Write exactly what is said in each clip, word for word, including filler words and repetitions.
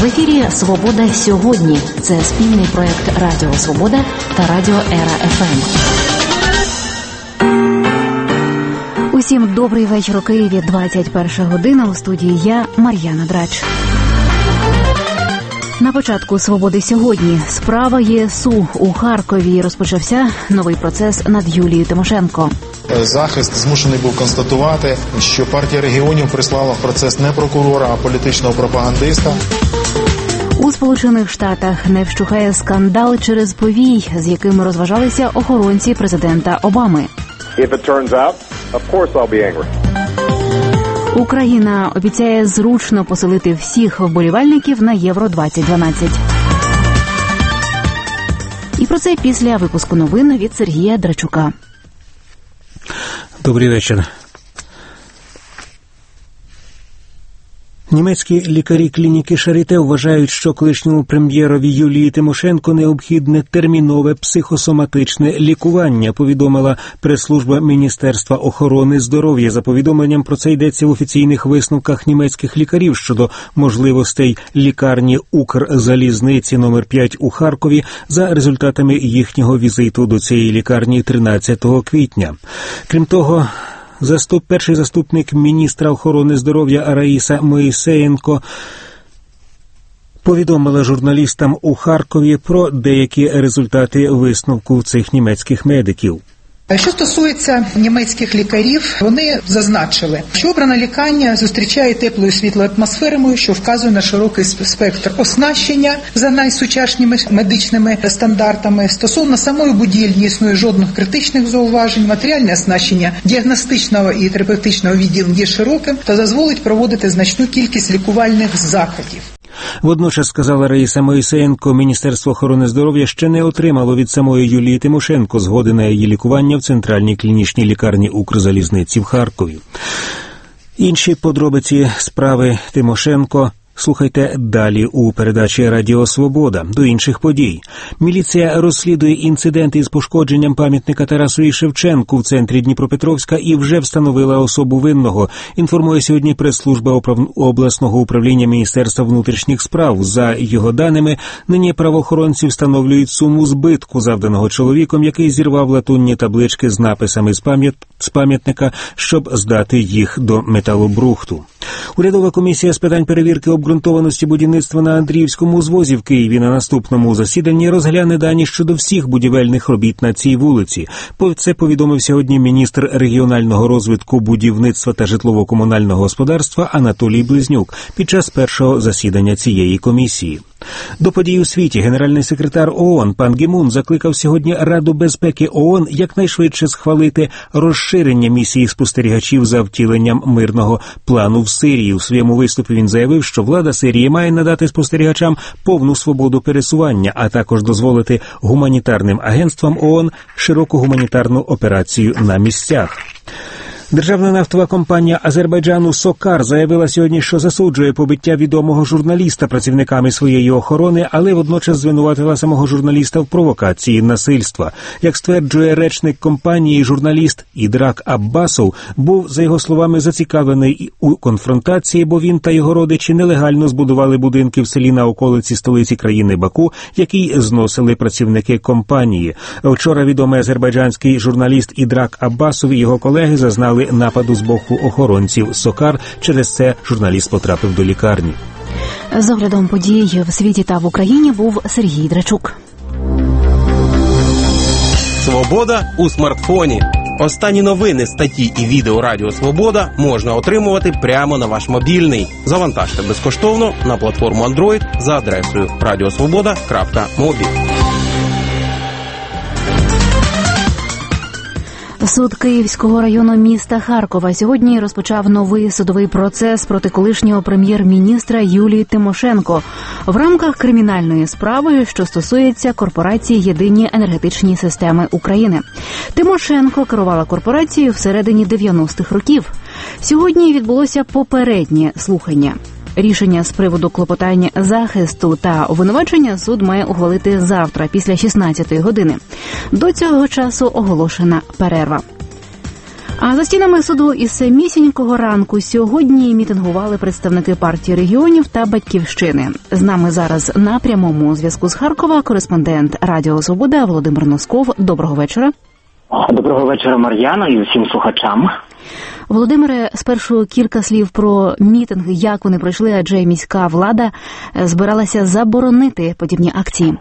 В ефірі «Свобода сьогодні». Це спільний проєкт Радіо Свобода та Радіо Ера еф ем. Усім добрий вечір у Києві, двадцять перша година. У студії я, Мар'яна Драч. На початку «Свободи сьогодні». Справа ЄСУ. У Харкові розпочався новий процес над Юлією Тимошенко. Захист змушений був констатувати, що партія регіонів прислала в процес не прокурора, а політичного пропагандиста. У Сполучених Штатах не вщухає скандал через повій, з якими розважалися охоронці президента Обами. If it turns out, of course I'll be angry. Україна обіцяє зручно поселити всіх вболівальників на Євро двадцять дванадцять. І про це після випуску новин від Сергія Драчука. Добрий вечір. Німецькі лікарі клініки Шаріте вважають, що колишньому прем'єрові Юлії Тимошенко необхідне термінове психосоматичне лікування, повідомила прес-служба Міністерства охорони здоров'я. За повідомленням про це йдеться в офіційних висновках німецьких лікарів щодо можливостей лікарні Укрзалізниці номер п'ять у Харкові за результатами їхнього візиту до цієї лікарні тринадцятого квітня. Крім того, Заступ, перший заступник міністра охорони здоров'я Раїса Моїсеєнко повідомила журналістам у Харкові про деякі результати висновку цих німецьких медиків. Що стосується німецьких лікарів, вони зазначили, що обрана лікарня зустрічає теплою світлою атмосферою, що вказує на широкий спектр оснащення за найсучаснішими медичними стандартами. Стосовно самої будівлі існує жодних критичних зауважень. Матеріальне оснащення діагностичного і терапевтичного відділення є широким та дозволить проводити значну кількість лікувальних заходів. Водночас, сказала Раїса Моїсеєнко, Міністерство охорони здоров'я ще не отримало від самої Юлії Тимошенко згоди на її лікування в центральній клінічній лікарні Укрзалізниці в Харкові. Інші подробиці справи Тимошенко слухайте далі у передачі «Радіо Свобода». До інших подій. Міліція розслідує інцидент із пошкодженням пам'ятника Тарасові Шевченку в центрі Дніпропетровська і вже встановила особу винного. Інформує сьогодні прес-служба обласного управління Міністерства внутрішніх справ. За його даними, нині правоохоронці встановлюють суму збитку, завданого чоловіком, який зірвав латунні таблички з написами з, пам'ят... з пам'ятника, щоб здати їх до металобрухту. Урядова комісія з питань перевірки обґрунтованості будівництва на Андріївському узвозі в Києві на наступному засіданні розгляне дані щодо всіх будівельних робіт на цій вулиці. Це повідомив сьогодні міністр регіонального розвитку, будівництва та житлово-комунального господарства Анатолій Близнюк під час першого засідання цієї комісії. До подій у світі генеральний секретар ООН пан Гі Мун закликав сьогодні Раду безпеки ООН якнайшвидше схвалити розширення місії спостерігачів за втіленням мирного плану в Сирії. У своєму виступі він заявив, що влада Сирії має надати спостерігачам повну свободу пересування, а також дозволити гуманітарним агентствам ООН широку гуманітарну операцію на місцях. Державна нафтова компанія Азербайджану «Сокар» заявила сьогодні, що засуджує побиття відомого журналіста працівниками своєї охорони, але водночас звинуватила самого журналіста в провокації насильства. Як стверджує речник компанії, журналіст Ідрак Аббасов був, за його словами, зацікавлений у конфронтації, бо він та його родичі нелегально збудували будинки в селі на околиці столиці країни Баку, які зносили працівники компанії. Вчора відомий азербайджанський журналіст Ідрак Аббасов і його колеги зазнали нападу з боку охоронців «Сокар». Через це журналіст потрапив до лікарні. З оглядом подій в світі та в Україні був Сергій Драчук. Свобода у смартфоні. Останні новини, статті і відео Радіо Свобода можна отримувати прямо на ваш мобільний. Завантажте безкоштовно на платформу Android за адресою радіосвобода крапка мобі. Суд Київського району міста Харкова сьогодні розпочав новий судовий процес проти колишнього прем'єр-міністра Юлії Тимошенко в рамках кримінальної справи, що стосується корпорації «Єдині енергетичні системи України». Тимошенко керувала корпорацією всередині дев'яностих років. Сьогодні відбулося попереднє слухання. Рішення з приводу клопотання захисту та обвинувачення суд має ухвалити завтра після шістнадцятої години. До цього часу оголошена перерва. А за стінами суду із самісінького ранку сьогодні мітингували представники партії регіонів та Батьківщини. З нами зараз на прямому зв'язку з Харкова кореспондент Радіо Свобода Володимир Носков. Доброго вечора. Доброго вечора, Мар'яно, і всім слухачам. Володимире, спершу кілька слів про мітинги, як вони пройшли, адже міська влада збиралася заборонити подібні акції.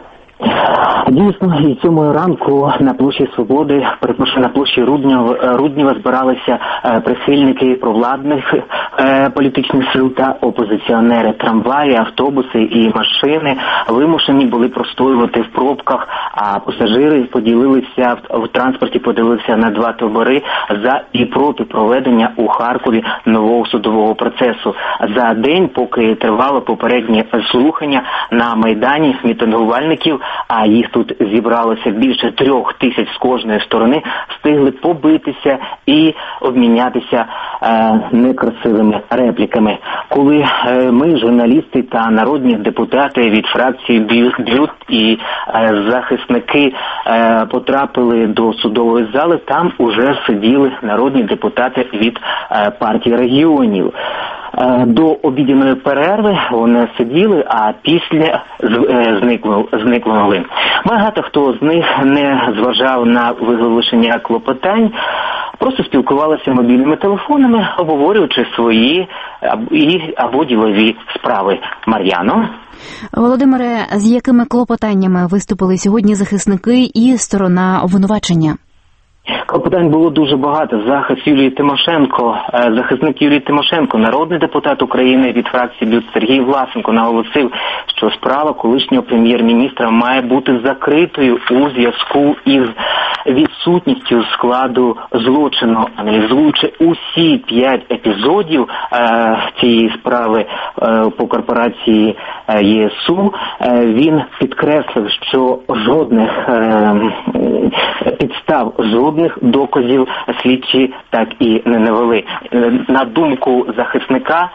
Дійсно, і цього ранку на площі Свободи, перепрошую, на площі Руднєва, Руднєва збиралися е, прихильники провладних е, політичних сил та опозиціонери. Трамваї, автобуси і машини вимушені були простоювати в пробках, а пасажири поділилися в, в транспорті, поділилися на два табори за і проти проведення у Харкові нового судового процесу. За день, поки тривало попереднє слухання, на Майдані мітингувальників, а їх тут зібралося більше трьох тисяч з кожної сторони, встигли побитися і обмінятися е, некрасивими репліками. Коли е, ми, журналісти та народні депутати від фракції «Б'ют» і е, захисники е, потрапили до судової зали, там уже сиділи народні депутати від е, партії регіонів. До обідньої перерви вони сиділи, а після зникли, зникли. Багато хто з них не зважав на виголошення клопотань, просто спілкувалися мобільними телефонами, обговорюючи свої або ділові справи. Мар'яно? Володимире, з якими клопотаннями виступили сьогодні захисники і сторона обвинувачення? Клопотань було дуже багато. Захист Юлії Тимошенко, захисник Юлії Тимошенко, народний депутат України від фракції «Б'ют» Сергій Власенко наголосив, що справа колишнього прем'єр-міністра має бути закритою у зв'язку із відсутністю складу злочину. Аналізуючи усі п'ять епізодів е, цієї справи е, по корпорації е, ЄСУ, е, він підкреслив, що жодних е, підстав, жодних доказів слідчі так і не навели. На думку захисника,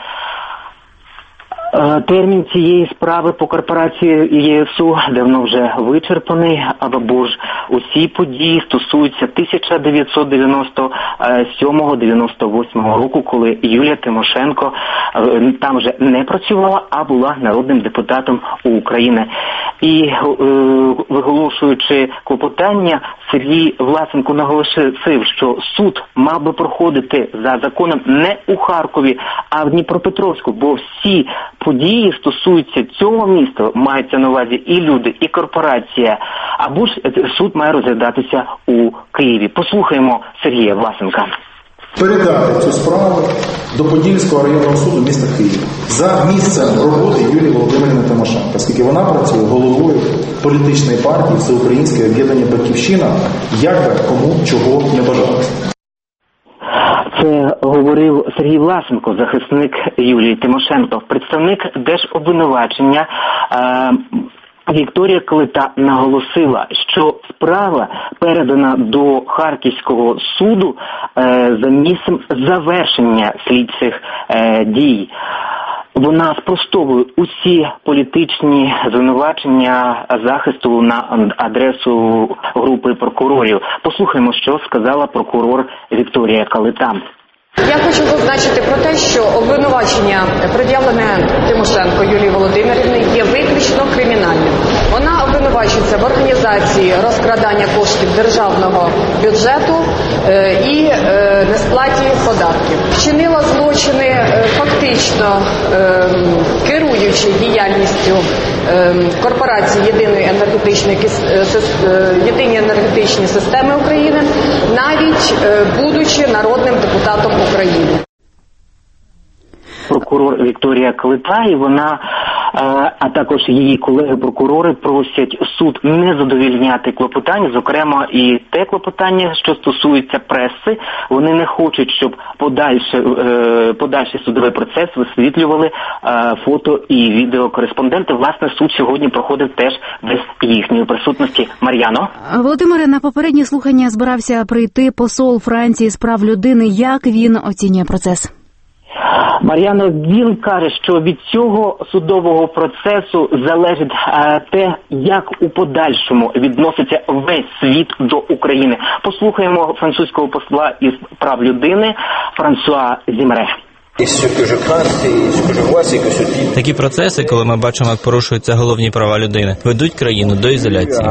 термін цієї справи по корпорації ЄСУ давно вже вичерпаний, або ж усі події стосуються тисяча дев'ятсот дев'яносто сьомого - дев'яносто восьмого року, коли Юлія Тимошенко там вже не працювала, а була народним депутатом України. І е, виголошуючи клопотання, Сергій Власенко наголосив, що суд мав би проходити за законом не у Харкові, а в Дніпропетровську, бо всі події стосуються цього міста, мається на увазі і люди, і корпорація, або ж суд має розглядатися у Києві. Послухаємо Сергія Власенка. Передати цю справу до Подільського районного суду міста Києва за місцем роботи Юлії Володимирівни Тимошенко, оскільки вона працює головою політичної партії Всеукраїнське об'єднання «Батьківщина», як би кому чого не бажалося. Це говорив Сергій Власенко, захисник Юлії Тимошенко. Представник держобвинувачення е- Вікторія Калита наголосила, що справа передана до Харківського суду е, за місцем завершення слідчих е, дій. Вона спростовує усі політичні звинувачення захисту на адресу групи прокурорів. Послухаймо, що сказала прокурор Вікторія Калита. Я хочу зазначити про те, що обвинувачення, пред'явлене Тимошенко Юлії Володимирівни, є виключно кримінальним. Вона обвинувачується в організації розкрадання коштів державного бюджету і несплаті податків. Вчинила злочини фактично керуючи діяльністю корпорації Єдиної енергетичної єдині енергетичні системи України, навіть будучи народним депутатом України. Прокурор Вікторія Калита, і вона, а також її колеги-прокурори просять суд не задовільняти клопотання, зокрема і те клопотання, що стосується преси. Вони не хочуть, щоб подальше, подальший судовий процес висвітлювали фото і відеокореспонденти. Власне, суд сьогодні проходив теж без їхньої присутності. Мар'яно? Володимире, на попередні слухання збирався прийти посол Франції з прав людини. Як він оцінює процес? Мар'яно, він каже, що від цього судового процесу залежить е, те, як у подальшому відноситься весь світ до України. Послухаємо французького посла із прав людини Франсуа Зімре. Такі процеси, коли ми бачимо, як порушуються головні права людини, ведуть країну до ізоляції.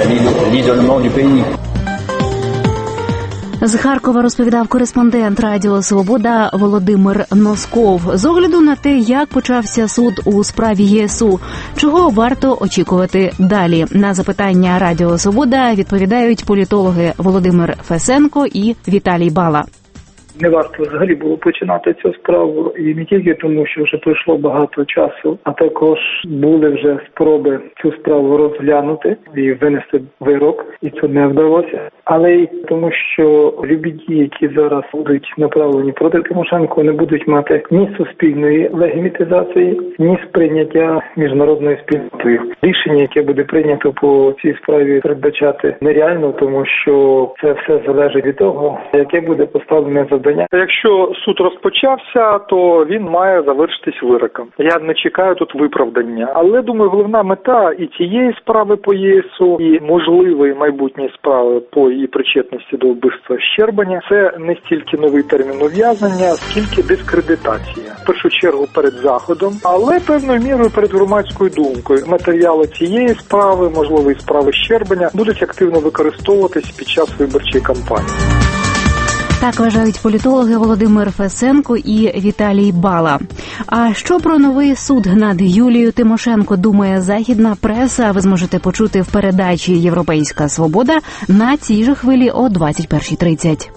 З Харкова розповідав кореспондент Радіо Свобода Володимир Носков. З огляду на те, як почався суд у справі ЄСУ, чого варто очікувати далі? На запитання Радіо Свобода відповідають політологи Володимир Фесенко і Віталій Бала. Не варто взагалі було починати цю справу, і не тільки тому, що вже пройшло багато часу, а також були вже спроби цю справу розглянути і винести вирок, і це не вдалося. Але й тому, що любі дії, які зараз будуть направлені проти Тимошенко, не будуть мати ні суспільної легітимізації, ні сприйняття міжнародною спільнотою. Рішення, яке буде прийнято по цій справі, передбачати нереально, тому що це все залежить від того, яке буде поставлене завдання. Якщо суд розпочався, то він має завершитись вироком. Я не чекаю тут виправдання. Але, думаю, головна мета і цієї справи по ЄСУ, і можливої майбутньої справи по її причетності до вбивства Щербаня – це не стільки новий термін ув'язнення, скільки дискредитація. В першу чергу перед Заходом, але певною мірою перед громадською думкою. Матеріали цієї справи, можливо, і справи Щербаня, будуть активно використовуватись під час виборчої кампанії. Так вважають політологи Володимир Фесенко і Віталій Бала. А що про новий суд над Юлією Тимошенко думає західна преса, ви зможете почути в передачі «Європейська свобода» на цій же хвилі о двадцять перша тридцять.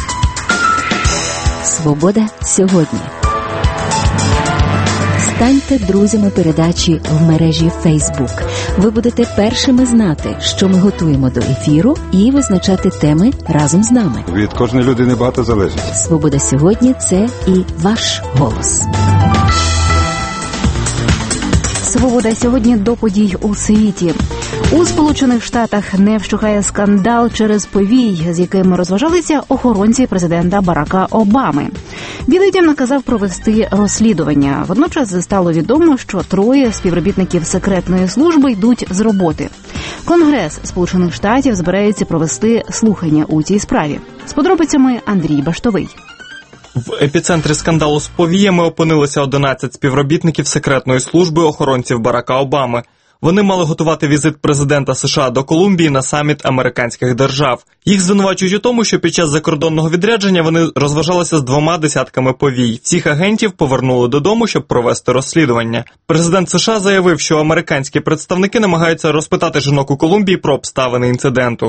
Свобода сьогодні. Станьте друзями передачі в мережі Facebook. Ви будете першими знати, що ми готуємо до ефіру, і визначати теми разом з нами. Від кожної людини багато залежить. Свобода сьогодні – це і ваш голос. Свобода сьогодні до подій у світі. У Сполучених Штатах не вщухає скандал через повій, з яким розважалися охоронці президента Барака Обами. Білий Дім наказав провести розслідування. Водночас стало відомо, що троє співробітників секретної служби йдуть з роботи. Конгрес Сполучених Штатів збирається провести слухання у цій справі. З подробицями Андрій Баштовий. В епіцентрі скандалу з повіями опинилися одинадцять співробітників секретної служби охоронців Барака Обами. Вони мали готувати візит президента США до Колумбії на саміт американських держав. Їх звинувачують у тому, що під час закордонного відрядження вони розважалися з двома десятками повій. Всіх агентів повернули додому, щоб провести розслідування. Президент США заявив, що американські представники намагаються розпитати жінок у Колумбії про обставини інциденту.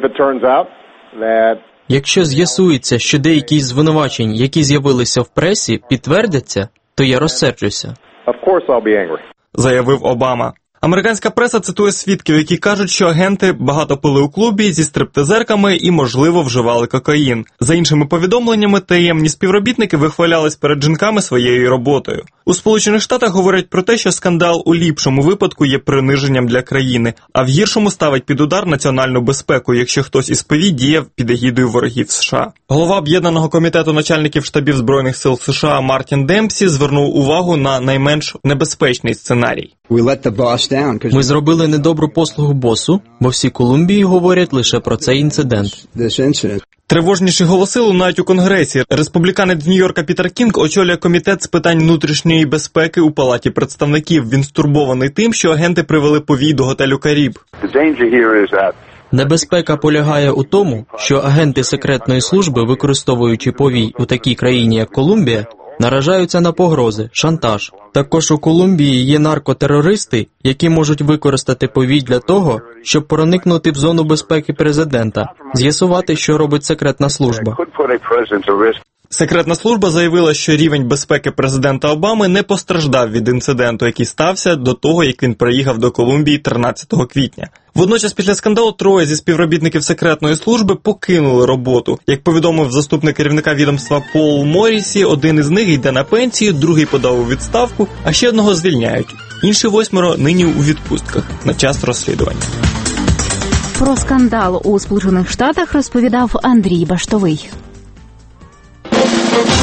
Якщо з'ясується, що деякі з звинувачень, які з'явилися в пресі, підтвердяться, то я розсерджуся. Заявив Обама. Американська преса цитує свідків, які кажуть, що агенти багато пили у клубі зі стриптизерками і, можливо, вживали кокаїн. За іншими повідомленнями, таємні співробітники вихвалялись перед жінками своєю роботою. У Сполучених Штатах говорять про те, що скандал у ліпшому випадку є приниженням для країни, а в гіршому ставить під удар національну безпеку, якщо хтось із повій діяв під егідою ворогів США. Голова Об'єднаного комітету начальників штабів Збройних сил США Мартін Демпсі звернув увагу на найменш небезпечний сценарій. Ми зробили недобру послугу босу, бо всі Колумбії говорять лише про цей інцидент. Тривожніші голоси лунають у Конгресі. Республіканець з Нью-Йорка Пітер Кінг очолює комітет з питань внутрішньої безпеки у Палаті представників. Він стурбований тим, що агенти привели повій до готелю «Каріб». Небезпека полягає у тому, що агенти секретної служби, використовуючи повій у такій країні, як Колумбія, наражаються на погрози, шантаж. Також у Колумбії є наркотерористи, які можуть використати повій для того, щоб проникнути в зону безпеки президента, з'ясувати, що робить секретна служба. Секретна служба заявила, що рівень безпеки президента Обами не постраждав від інциденту, який стався до того, як він приїхав до Колумбії тринадцятого квітня. Водночас після скандалу троє зі співробітників секретної служби покинули роботу. Як повідомив заступник керівника відомства Пол Моррісі, один із них йде на пенсію, другий подав у відставку, а ще одного звільняють. Інші восьмеро нині у відпустках на час розслідування. Про скандал у Сполучених Штатах розповідав Андрій Баштовий.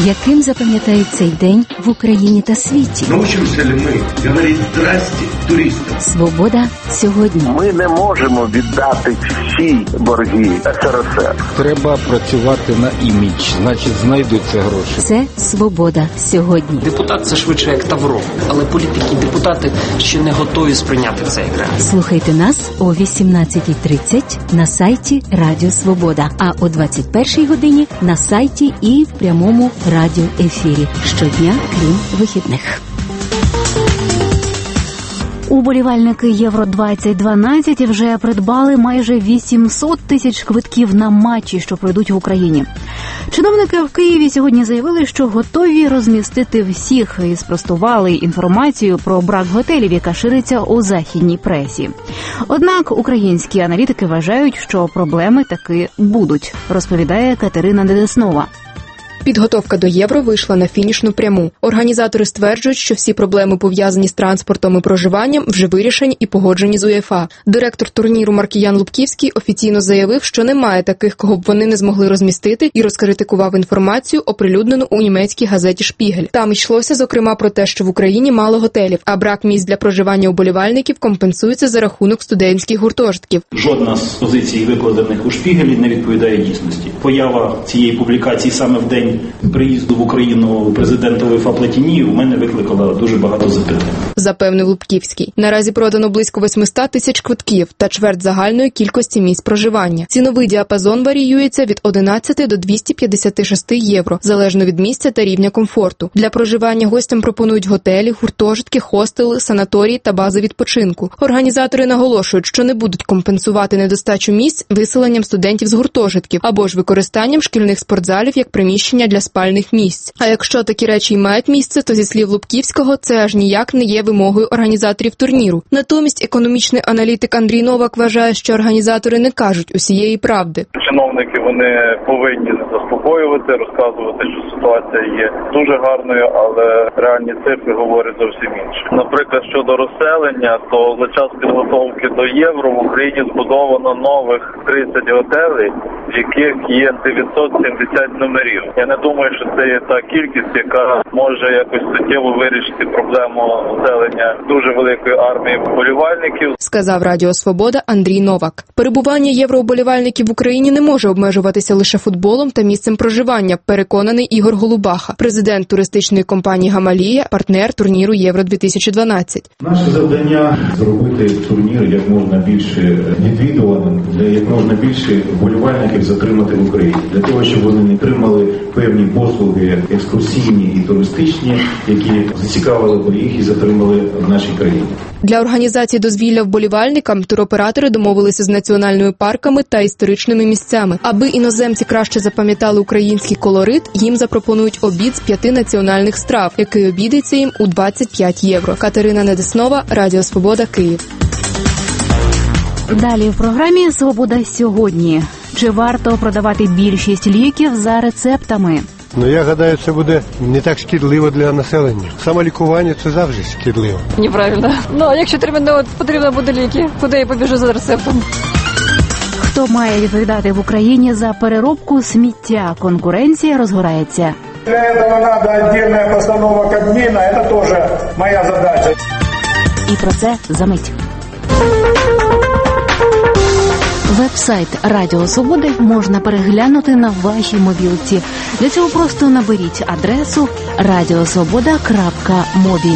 Яким запам'ятають цей день в Україні та світі? Научимся ли ми говорити «здрасте» туристам? Свобода сьогодні. Ми не можемо віддати всі борги СРСР. Треба працювати на імідж, значить знайдуться гроші. Це свобода сьогодні. Депутат – це швидше як Тавро, але політики і депутати ще не готові сприйняти це як реальність. Слухайте нас о вісімнадцятій тридцять на сайті Радіо Свобода, а о двадцять першій годині на сайті і в прямому радіоефірі. Щодня, крім вихідних. Уболівальники Євро двадцять дванадцять вже придбали майже вісімсот тисяч квитків на матчі, що пройдуть в Україні. Чиновники в Києві сьогодні заявили, що готові розмістити всіх і спростували інформацію про брак готелів, яка шириться у західній пресі. Однак українські аналітики вважають, що проблеми таки будуть, розповідає Катерина Недеснова. Підготовка до Євро вийшла на фінішну пряму. Організатори стверджують, що всі проблеми, пов'язані з транспортом і проживанням, вже вирішені і погоджені з УЄФА. Директор турніру Маркіян Лубківський офіційно заявив, що немає таких, кого б вони не змогли розмістити, і розкритикував інформацію, оприлюднену у німецькій газеті «Шпігель». Там йшлося, зокрема, про те, що в Україні мало готелів, а брак місць для проживання уболівальників компенсується за рахунок студентських гуртожитків. Жодна з позицій, викладених у «Шпігелі», не відповідає дійсності. Поява цієї публікації саме в день приїзду в Україну президента УЄФА Платіні у мене викликала дуже багато запитань. Запевнив Лубківський. Наразі продано близько восьмисот тисяч квитків та чверть загальної кількості місць проживання. Ціновий діапазон варіюється від одинадцяти до двохсот п'ятдесят шість євро, залежно від місця та рівня комфорту. Для проживання гостям пропонують готелі, гуртожитки, хостели, санаторії та бази відпочинку. Організатори наголошують, що не будуть компенсувати недостачу місць виселенням студентів з гуртожитків або ж використанням шкільних спортзалів як приміщення для спальних місць. А якщо такі речі й мають місце, то зі слів Лубківського це аж ніяк не є вимогою організаторів турніру. Натомість економічний аналітик Андрій Новак вважає, що організатори не кажуть усієї правди. Чиновники, вони повинні заспокоювати, розказувати, що ситуація є дуже гарною, але реальні цифри говорять зовсім інше. Наприклад, щодо розселення, то за час підготовки до Євро в Україні збудовано нових тридцять готелей, в яких є дев'ятсот сімдесят номерів. Я не думаю, що це є та кількість, яка може якось суттєво вирішити проблему населення дуже великої армії вболівальників, сказав Радіо Свобода Андрій Новак. Перебування євроуболівальників в Україні не може обмежуватися лише футболом та місцем проживання, переконаний Ігор Голубаха, президент туристичної компанії «Гамалія», партнер турніру Євро дві тисячі дванадцять. Наше завдання – зробити турнір як можна більше відвідуваним, для як можна більше вболівальників затримати в Україні, для того, щоб вони не отримали певні послуги екскурсійні і туристичні, які зацікавили б їх і затримали в нашій країні. Для організації дозвілля вболівальникам туроператори домовилися з національними парками та історичними місцями. Аби іноземці краще запам'ятали український колорит, їм запропонують обід з п'яти національних страв, який обійдеться їм у двадцять п'ять євро. Катерина Недеснова, Радіо Свобода, Київ. Далі в програмі «Свобода сьогодні». Чи варто продавати більшість ліків за рецептами? Ну, я гадаю, це буде не так шкідливо для населення. Самолікування – це завжди шкідливо. Неправильно. Ну, а якщо терміново потрібно буде ліки, куди я побіжу за рецептом? Хто має відповідати в Україні за переробку сміття? Конкуренція розгорається. Для этого надо отдельная постанова Кабмина, это тоже моя задача. І про це за мить. Веб-сайт Радіо Свободи можна переглянути на вашій мобілці. Для цього просто наберіть адресу радіосвобода крапка мобі.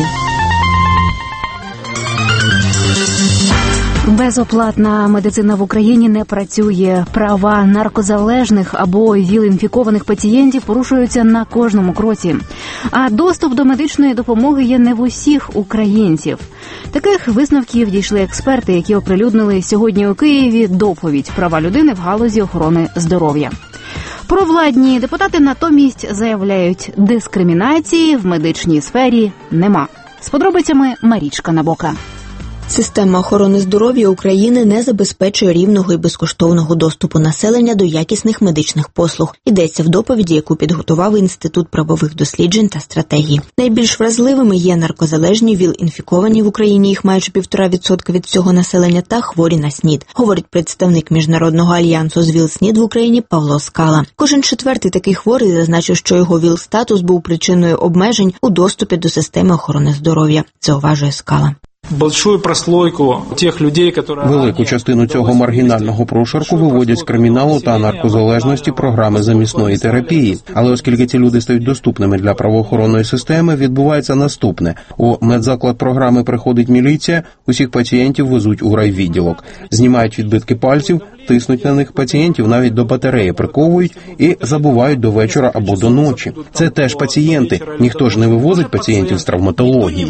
Безоплатна медицина в Україні не працює. Права наркозалежних або ВІЛ-інфікованих пацієнтів порушуються на кожному кроці. А доступ до медичної допомоги є не в усіх українців. Таких висновків дійшли експерти, які оприлюднили сьогодні у Києві доповідь «Права людини в галузі охорони здоров'я». Провладні депутати натомість заявляють, дискримінації в медичній сфері нема. З подробицями Марічка Набока. Система охорони здоров'я України не забезпечує рівного і безкоштовного доступу населення до якісних медичних послуг. Йдеться в доповіді, яку підготував Інститут правових досліджень та стратегій. Найбільш вразливими є наркозалежні, ВІЛ-інфіковані в Україні, їх майже півтора відсотка від всього населення, та хворі на СНІД, говорить представник Міжнародного альянсу з ВІЛ-СНІД в Україні Павло Скала. Кожен четвертий такий хворий зазначив, що його ВІЛ-статус був причиною обмежень у доступі до системи охорони здоров'я, зауважує Скала. Велику частину цього маргінального прошарку виводять з криміналу та наркозалежності програми замісної терапії. Але оскільки ці люди стають доступними для правоохоронної системи, відбувається наступне. У медзаклад програми приходить міліція, усіх пацієнтів везуть у райвідділок. Знімають відбитки пальців, тиснуть на них, пацієнтів навіть до батареї приковують і забувають до вечора або до ночі. Це теж пацієнти. Ніхто ж не вивозить пацієнтів з травматології.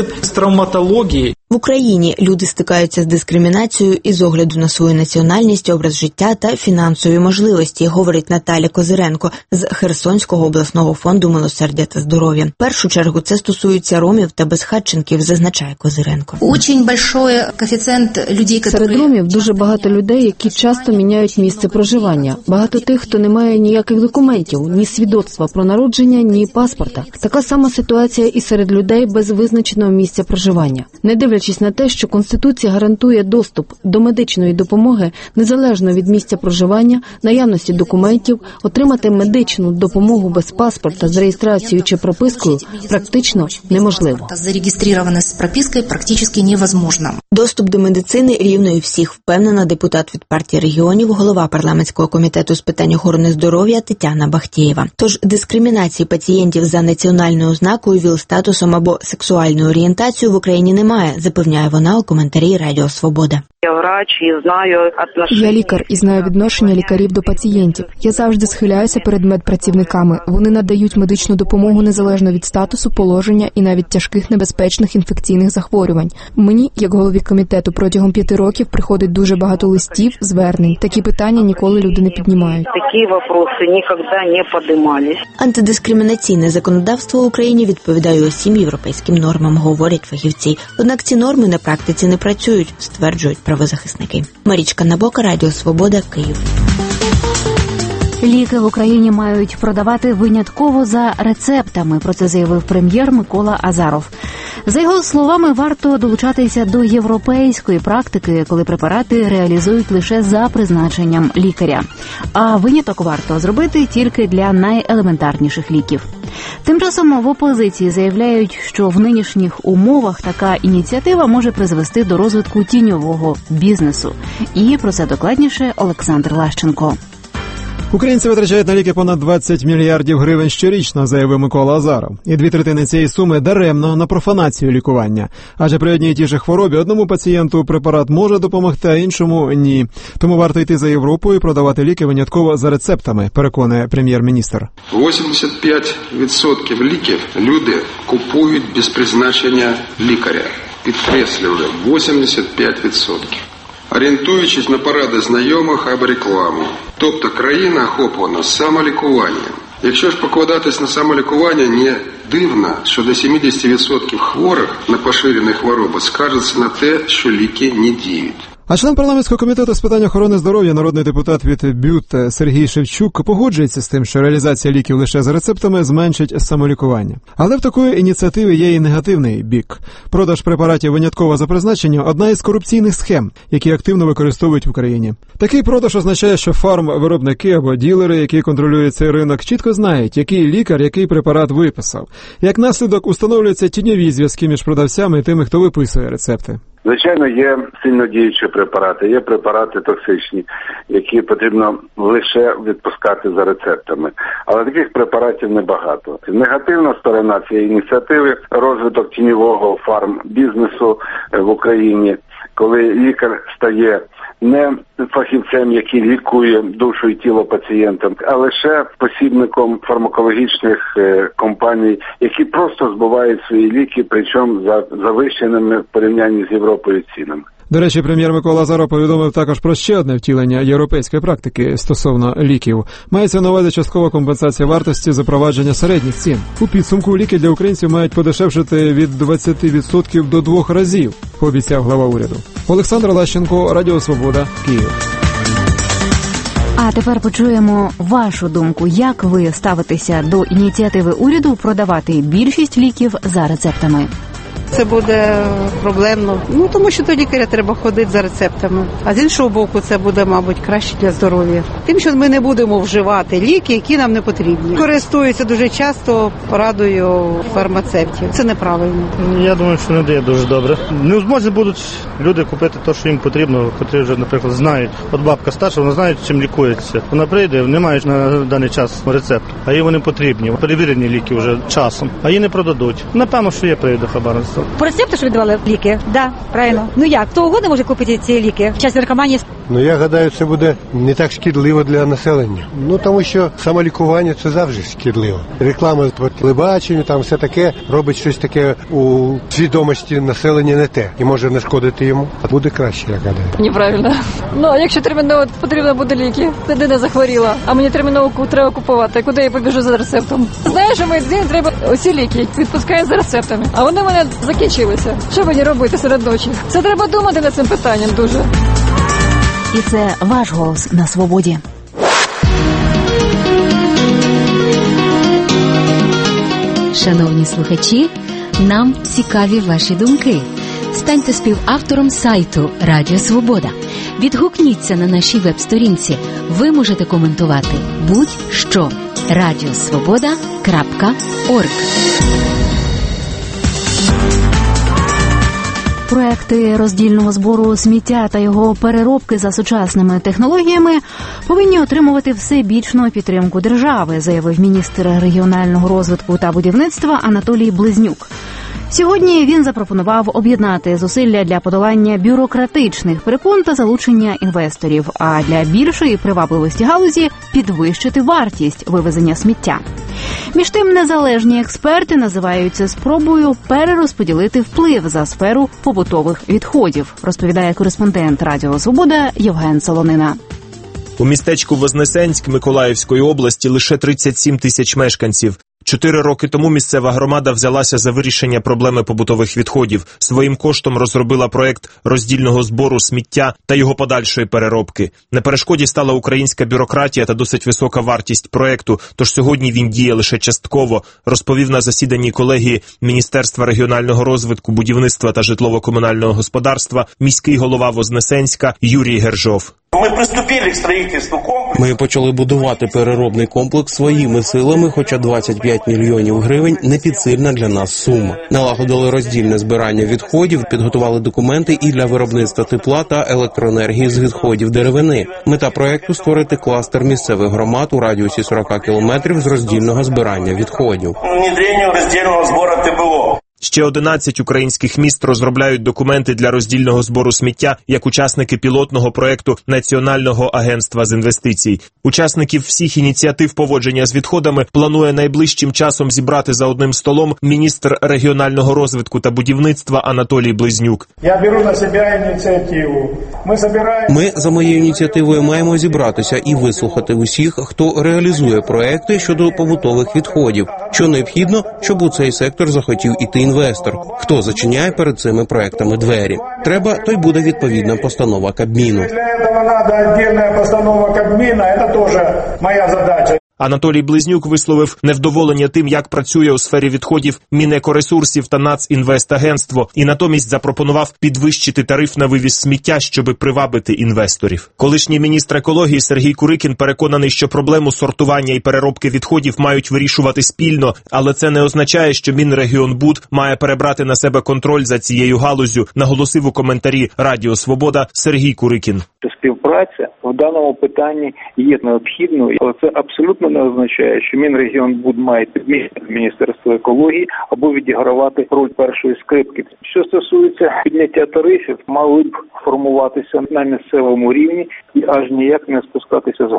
В Україні люди стикаються з дискримінацією із огляду на свою національність, образ життя та фінансові можливості, говорить Наталя Козиренко з Херсонського обласного фонду милосердя та здоров'я. В першу чергу це стосується ромів та безхатченків, зазначає Козиренко. Серед ромів дуже багато людей, які часто міняють місце проживання. Багато тих, хто не має ніяких документів, ні свідоцтва про народження, ні паспорта. Така сама ситуація і серед людей без визначеного місця проживання. Не дивлячись на те, що Конституція гарантує доступ до медичної допомоги незалежно від місця проживання, наявності документів, отримати медичну допомогу без паспорта з реєстрацією чи пропискою практично неможливо. Зареєстровані з пропискою практично невозможно. Доступ до медицини рівний всіх, впевнена депутат від партії регіонів, голова парламентського комітету з питань охорони здоров'я Тетяна Бахтєєва. Тож дискримінації пацієнтів за національною ознакою, ВІЛ-статусом або сексуальною орієнтацією в Україні немає, запевняє вона у коментарі Радіо Свобода. Я лікар і знаю відношення лікарів до пацієнтів. Я завжди схиляюся перед медпрацівниками. Вони надають медичну допомогу незалежно від статусу, положення і навіть тяжких небезпечних інфекційних захворювань. Мені, як голові комітету, протягом п'яти років приходить дуже багато листів, звернень. Такі питання ніколи люди не піднімають. Такі питання ніколи не піднімались. Антидискримінаційне законодавство в Україні відповідає усім європейським нормам, говорять фахівці. Однак ці норми на практиці не працюють, стверджують правозахисники. Марічка Набока, Радіо Свобода, Київ. Ліки в Україні мають продавати винятково за рецептами, про це заявив прем'єр Микола Азаров. За його словами, варто долучатися до європейської практики, коли препарати реалізують лише за призначенням лікаря. А виняток варто зробити тільки для найелементарніших ліків. Тим часом в опозиції заявляють, що в нинішніх умовах така ініціатива може призвести до розвитку тіньового бізнесу. І про це докладніше Олександр Лащенко. Українці витрачають на ліки понад двадцять мільярдів гривень щорічно, заявив Микола Азаров. І дві третини цієї суми даремно на профанацію лікування. Адже при одній і тій же хворобі одному пацієнту препарат може допомогти, а іншому – ні. Тому варто йти за Європою і продавати ліки винятково за рецептами, переконує прем'єр-міністр. вісімдесят п'ять відсотків ліків люди купують без призначення лікаря. Підкреслюю, вісімдесят п'ять відсотків. Орієнтуючись на поради знайомих або рекламу. Тобто країна охоплена самолікуванням. Якщо ж покладатись на самолікування, не дивно, що до сімдесят відсотків хворих на поширені хвороби скаржаться на те, що ліки не діють. А член парламентського комітету з питань охорони здоров'я, народний депутат від БЮТ Сергій Шевчук погоджується з тим, що реалізація ліків лише за рецептами зменшить самолікування. Але в такої ініціативи є і негативний бік. Продаж препаратів винятково за призначенням – одна із корупційних схем, які активно використовують в Україні. Такий продаж означає, що фармвиробники або ділери, які контролюють цей ринок, чітко знають, який лікар який препарат виписав. Як наслідок установлюються тіньові зв'язки між продавцями і тими, хто виписує рецепти. Звичайно, є сильно діючі препарати, є препарати токсичні, які потрібно лише відпускати за рецептами. Але таких препаратів небагато. Негативна сторона цієї ініціативи – розвиток тіньового фармбізнесу в Україні, коли лікар стає не фахівцем, який лікує душу і тіло пацієнтам, а лише посібником фармакологічних е, компаній, які просто збувають свої ліки, причому за завищеними в порівнянні з Європою цінами. До речі, прем'єр Микола Азаров повідомив також про ще одне втілення європейської практики стосовно ліків. Мається на увазі часткова компенсація вартості запровадження середніх цін. У підсумку ліки для українців мають подешевшити від двадцяти відсотків до двох разів, пообіцяв глава уряду. Олександр Лащенко, Радіо Свобода, Київ. А тепер почуємо вашу думку. Як ви ставитеся до ініціативи уряду продавати більшість ліків за рецептами? Це буде проблемно, ну тому що до лікаря треба ходити за рецептами. А з іншого боку, це буде, мабуть, краще для здоров'я. Тим, що ми не будемо вживати ліки, які нам не потрібні. Користуються дуже часто порадою фармацевтів. Це неправильно. Я думаю, що не дає дуже добре. Не зможуть будуть люди купити те, що їм потрібно, котрі вже, наприклад, знають. От бабка старша, вона знає, чим лікується. Вона прийде, не має на даний час рецепту, а їй вони потрібні. Перевірені ліки вже часом, а її не продадуть. Напевно, що є прийде хабарництво. По рецепту, що віддавали ліки? Да, правильно. Ну як, хто угодно може купити ці ліки? Час наркоманії. Ну, я гадаю, це буде не так шкідливо для населення. Ну, тому що самолікування – це завжди шкідливо. Реклама по телебаченню, там все таке, робить щось таке у свідомості населення не те. І може нашкодити йому. Буде краще, я гадаю. Неправильно. Ну, а якщо терміново потрібно буде ліки, людина захворіла, а мені терміново треба купувати, куди я побіжу за рецептом? Знаєш, що мені треба усі ліки відпускають за рецептами, а вони в мене закінчилися. Що мені робити серед ночі? Це треба думати над цим питанням дуже. І це ваш голос на свободі. Шановні слухачі, нам цікаві ваші думки. Станьте співавтором сайту Радіо Свобода. Відгукніться на нашій веб-сторінці. Ви можете коментувати будь-що. радіосвобода крапка орг. Проекти роздільного збору сміття та його переробки за сучасними технологіями повинні отримувати всебічну підтримку держави, заявив міністр регіонального розвитку та будівництва Анатолій Близнюк. Сьогодні він запропонував об'єднати зусилля для подолання бюрократичних перепон та залучення інвесторів, а для більшої привабливості галузі підвищити вартість вивезення сміття. Між тим, незалежні експерти називають це спробою перерозподілити вплив за сферу побутових відходів, розповідає кореспондент Радіо Свобода Євген Солонина. У містечку Вознесенськ Миколаївської області лише тридцять сім тисяч мешканців. Чотири роки тому місцева громада взялася за вирішення проблеми побутових відходів. Своїм коштом розробила проект роздільного збору сміття та його подальшої переробки. На перешкоді стала українська бюрократія та досить висока вартість проекту, тож сьогодні він діє лише частково, розповів на засіданні колегії Міністерства регіонального розвитку, будівництва та житлово-комунального господарства міський голова Вознесенська Юрій Гержов. Ми приступили к строительству комплексу. Ми почали будувати переробний комплекс своїми силами, хоча двадцять п'ять мільйонів гривень – не підсильна для нас сума. Налагодили роздільне збирання відходів, підготували документи і для виробництва тепла та електроенергії з відходів деревини. Мета проекту – створити кластер місцевих громад у радіусі сорок кілометрів з роздільного збирання відходів. Внедрення роздільного збору ТБО. Ще одинадцять українських міст розробляють документи для роздільного збору сміття як учасники пілотного проекту Національного агентства з інвестицій. Учасників всіх ініціатив поводження з відходами планує найближчим часом зібрати за одним столом міністр регіонального розвитку та будівництва Анатолій Близнюк. Я беру на себе ініціативу. Ми збираємо... Ми за моєю ініціативою маємо зібратися і вислухати усіх, хто реалізує проекти щодо побутових відходів. Що необхідно, щоб у цей сектор захотів іти інвестор. Хто зачиняє перед цими проектами двері? Треба, то й буде відповідна постанова Кабміну. Для цього треба окрема постанова Кабміну, це теж моя задача. Анатолій Близнюк висловив невдоволення тим, як працює у сфері відходів Мінекоресурсів та Націнвестагентство, і натомість запропонував підвищити тариф на вивіз сміття, щоби привабити інвесторів. Колишній міністр екології Сергій Курикін переконаний, що проблему сортування і переробки відходів мають вирішувати спільно, але це не означає, що Мінрегіонбуд має перебрати на себе контроль за цією галуззю, наголосив у коментарі Радіо Свобода Сергій Курикін. Співпраця в даному питанні є необхідною, але це абсолютно не означає, що Мінрегіонбуд має підмінити Міністерство екології або відігравати роль першої скрипки. Що стосується підняття тарифів, мали б формуватися на місцевому рівні і аж ніяк не спускатися згори.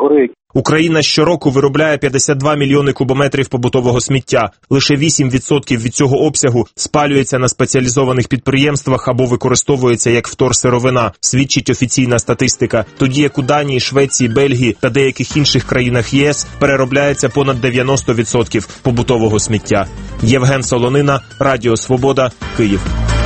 Україна щороку виробляє п'ятдесят два мільйони кубометрів побутового сміття. Лише вісім відсотків від цього обсягу спалюється на спеціалізованих підприємствах або використовується як вторсировина, свідчить офіційна статистика. Тоді як у Данії, Швеції, Бельгії та деяких інших країнах ЄС переробляється понад дев'яносто відсотків побутового сміття. Євген Солонина, Радіо Свобода, Київ.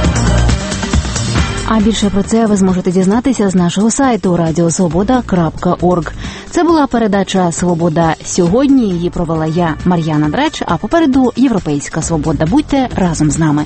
А більше про це ви зможете дізнатися з нашого сайту радіосвобода крапка орг. Це була передача «Свобода сьогодні». Її провела я, Мар'яна Дреч, а попереду «Європейська свобода». Будьте разом з нами.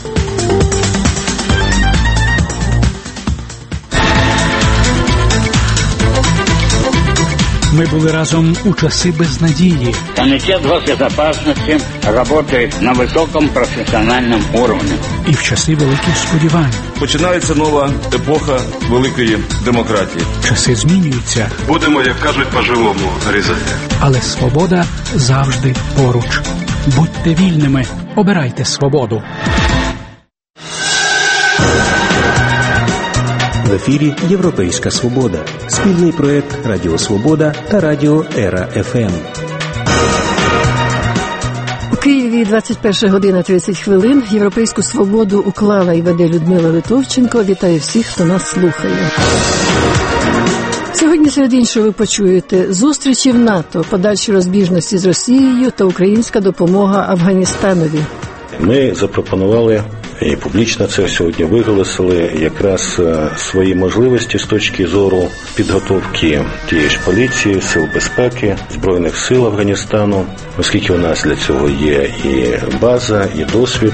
Мы были разом у часы безнадеги. Комитет госбезопасности работает на высоком профессиональном уровне. І в часи великих сподівань. Починається нова епоха великої демократії. Часи змінюються. Будемо, як кажуть, по-живому різати. Але свобода завжди поруч. Будьте вільними, обирайте свободу. В ефірі «Європейська свобода». Спільний проєкт «Радіо Свобода» та «Радіо Ера еф ем». У Києві двадцять перша година тридцять хвилин. «Європейську свободу» уклала і веде Людмила Литовченко. Вітаю всіх, хто нас слухає. Сьогодні, серед іншого, ви почуєте зустрічі в НАТО, подальші розбіжності з Росією та українська допомога Афганістанові. Ми запропонували і публічно це сьогодні виголосили якраз свої можливості з точки зору підготовки тієї ж поліції, сил безпеки, Збройних сил Афганістану, оскільки у нас для цього є і база, і досвід.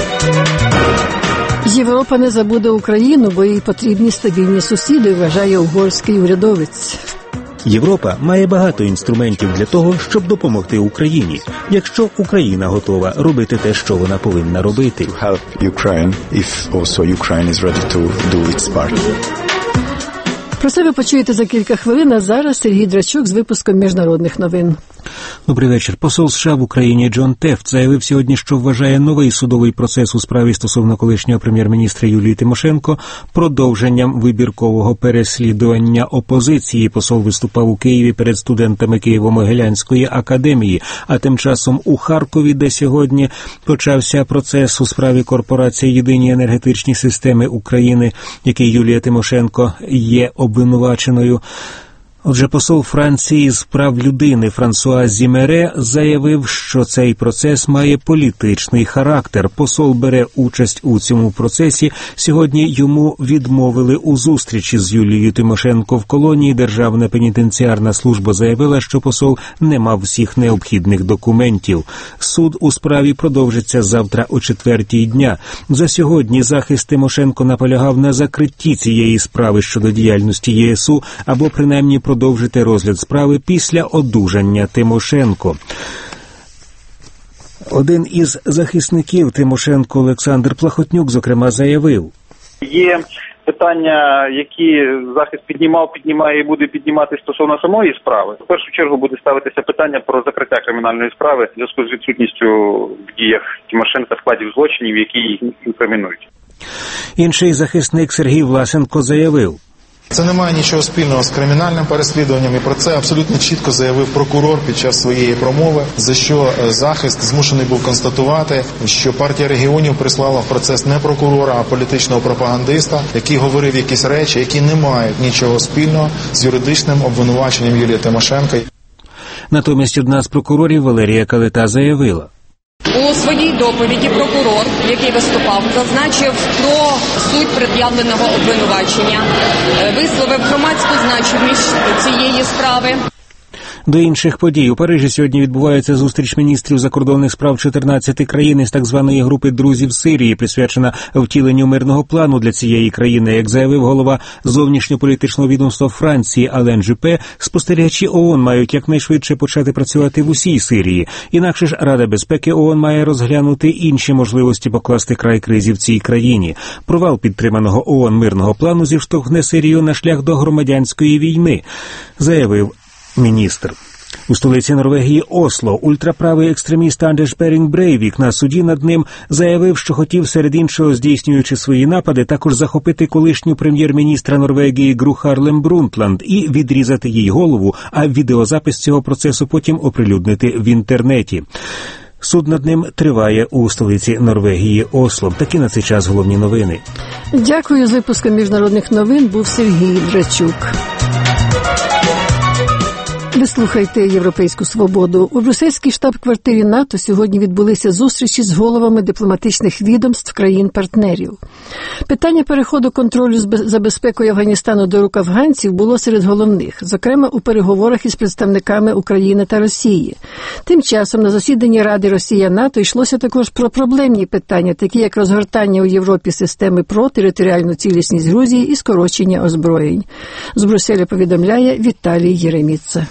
Європа не забуде Україну, бо їй потрібні стабільні сусіди, вважає угорський урядовець. Європа має багато інструментів для того, щоб допомогти Україні, якщо Україна готова робити те, що вона повинна робити. Про це ви почуєте за кілька хвилин, а зараз Сергій Драчук з випуском міжнародних новин. Добрий вечір. Посол США в Україні Джон Тефт заявив сьогодні, що вважає новий судовий процес у справі стосовно колишнього прем'єр-міністра Юлії Тимошенко продовженням вибіркового переслідування опозиції. Посол виступав у Києві перед студентами Києво-Могилянської академії, а тим часом у Харкові, де сьогодні почався процес у справі корпорації «Єдині енергетичні системи України», який Юлія Тимошенко є обвинуваченою. Отже, посол Франції з прав людини Франсуа Зімере заявив, що цей процес має політичний характер. Посол бере участь у цьому процесі. Сьогодні йому відмовили у зустрічі з Юлією Тимошенко в колонії. Державна пенітенціарна служба заявила, що посол не мав всіх необхідних документів. Суд у справі продовжиться завтра о четвертій дня. За сьогодні захист Тимошенко наполягав на закритті цієї справи щодо діяльності ЄСУ або принаймні продовжити розгляд справи після одужання Тимошенко. Один із захисників Тимошенко, Олександр Плахотнюк, зокрема, заявив: Є питання, які захист піднімав, піднімає і буде піднімати стосовно самої справи. В першу чергу буде ставитися питання про закриття кримінальної справи в зв'язку з відсутністю в діях Тимошенка складів злочинів, які їх інкримінують. Інший захисник Сергій Власенко заявив: Це не має нічого спільного з кримінальним переслідуванням, і про це абсолютно чітко заявив прокурор під час своєї промови, за що захист змушений був констатувати, що партія регіонів прислала в процес не прокурора, а політичного пропагандиста, який говорив якісь речі, які не мають нічого спільного з юридичним обвинуваченням Юлії Тимошенко. Натомість одна з прокурорів Валерія Калита заявила: У своїй доповіді прокурор, який виступав, зазначив про суть пред'явленого обвинувачення, висловив громадську значимість цієї справи. До інших подій. У Парижі сьогодні відбувається зустріч міністрів закордонних справ чотирнадцяти країн із так званої групи друзів Сирії, присвячена втіленню мирного плану для цієї країни. Як заявив голова зовнішньополітичного відомства Франції Ален Жюпе, спостерігачі ООН мають якнайшвидше почати працювати в усій Сирії. Інакше ж Рада безпеки ООН має розглянути інші можливості покласти край кризі в цій країні. Провал підтриманого ООН мирного плану зіштовхне Сирію на шлях до громадянської війни, заявив міністр. У столиці Норвегії Осло ультраправий екстреміст Андерс Берінг Брейвік на суді над ним заявив, що хотів, серед іншого, здійснюючи свої напади, також захопити колишню прем'єр-міністра Норвегії Гру Харлем Брунтланд і відрізати їй голову, а відеозапис цього процесу потім оприлюднити в інтернеті. Суд над ним триває у столиці Норвегії Осло. Такі на цей час головні новини. Дякую. З випуском міжнародних новин був Сергій Драчук. Ви слухаєте «Європейську свободу». У брюссельській штаб-квартирі НАТО сьогодні відбулися зустрічі з головами дипломатичних відомств країн-партнерів. Питання переходу контролю за безпекою Афганістану до рук афганців було серед головних, зокрема у переговорах із представниками України та Росії. Тим часом на засіданні Ради Росія-НАТО йшлося також про проблемні питання, такі як розгортання у Європі системи ПРО, територіальну цілісність Грузії і скорочення озброєнь. З Брюсселя повідомляє Віталій Єреміца.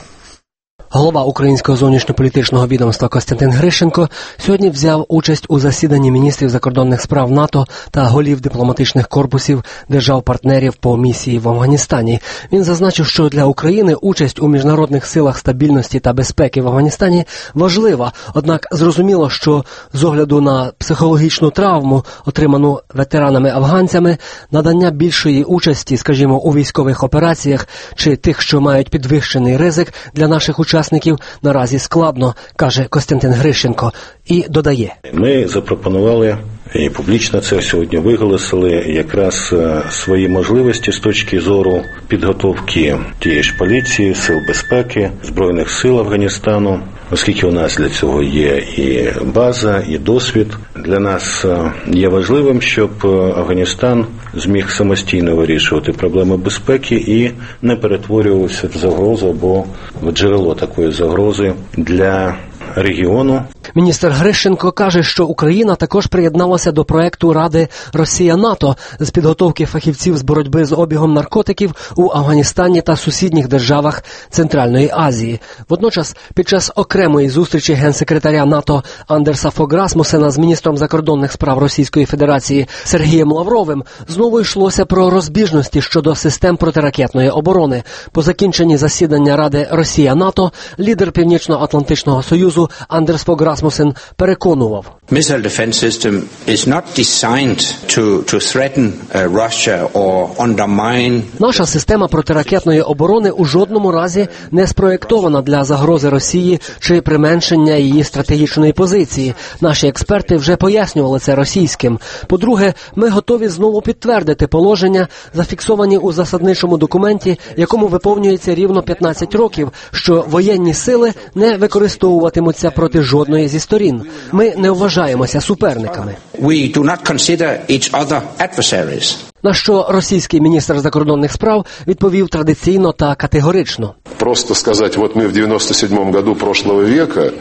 Голова українського зовнішньополітичного відомства Костянтин Грищенко сьогодні взяв участь у засіданні міністрів закордонних справ НАТО та голів дипломатичних корпусів держав-партнерів по місії в Афганістані. Він зазначив, що для України участь у міжнародних силах стабільності та безпеки в Афганістані важлива, однак зрозуміло, що з огляду на психологічну травму, отриману ветеранами-афганцями, надання більшої участі, скажімо, у військових операціях чи тих, що мають підвищений ризик для наших учасників, наразі складно, каже Костянтин Грищенко, і додає. Ми запропонували і публічно це сьогодні виголосили якраз свої можливості з точки зору підготовки тієї ж поліції, сил безпеки, Збройних сил Афганістану, оскільки у нас для цього є і база, і досвід. Для нас є важливим, щоб Афганістан зміг самостійно вирішувати проблеми безпеки і не перетворювався в загрозу або в джерело такої загрози для регіону. Міністр Грищенко каже, що Україна також приєдналася до проекту Ради Росія-НАТО з підготовки фахівців з боротьби з обігом наркотиків у Афганістані та сусідніх державах Центральної Азії. Водночас, під час окремої зустрічі генсекретаря НАТО Андерса Фог Расмусена з міністром закордонних справ Російської Федерації Сергієм Лавровим знову йшлося про розбіжності щодо систем протиракетної оборони. По закінченні засідання Ради Росія-НАТО лідер Північно-Атлантичного Союзу Андерс Фог Расмусен переконував. Missile defense system is not designed to to threaten uh, Russia or undermine. Наша система протиракетної оборони у жодному разі не спроєктована для загрози Росії чи применшення її стратегічної позиції. Наші експерти вже пояснювали це російським. По-друге, ми готові знову підтвердити положення, зафіксовані у засадничому документі, якому виповнюється рівно п'ятнадцять років, що воєнні сили не використовуватимуться проти жодної зі сторін. Ми не вважаємося суперниками. We do not consider each other adversaries. На що російський міністр закордонних справ відповів традиційно та категорично. Просто сказать, вот мы в девяносто седьмом году прошлого века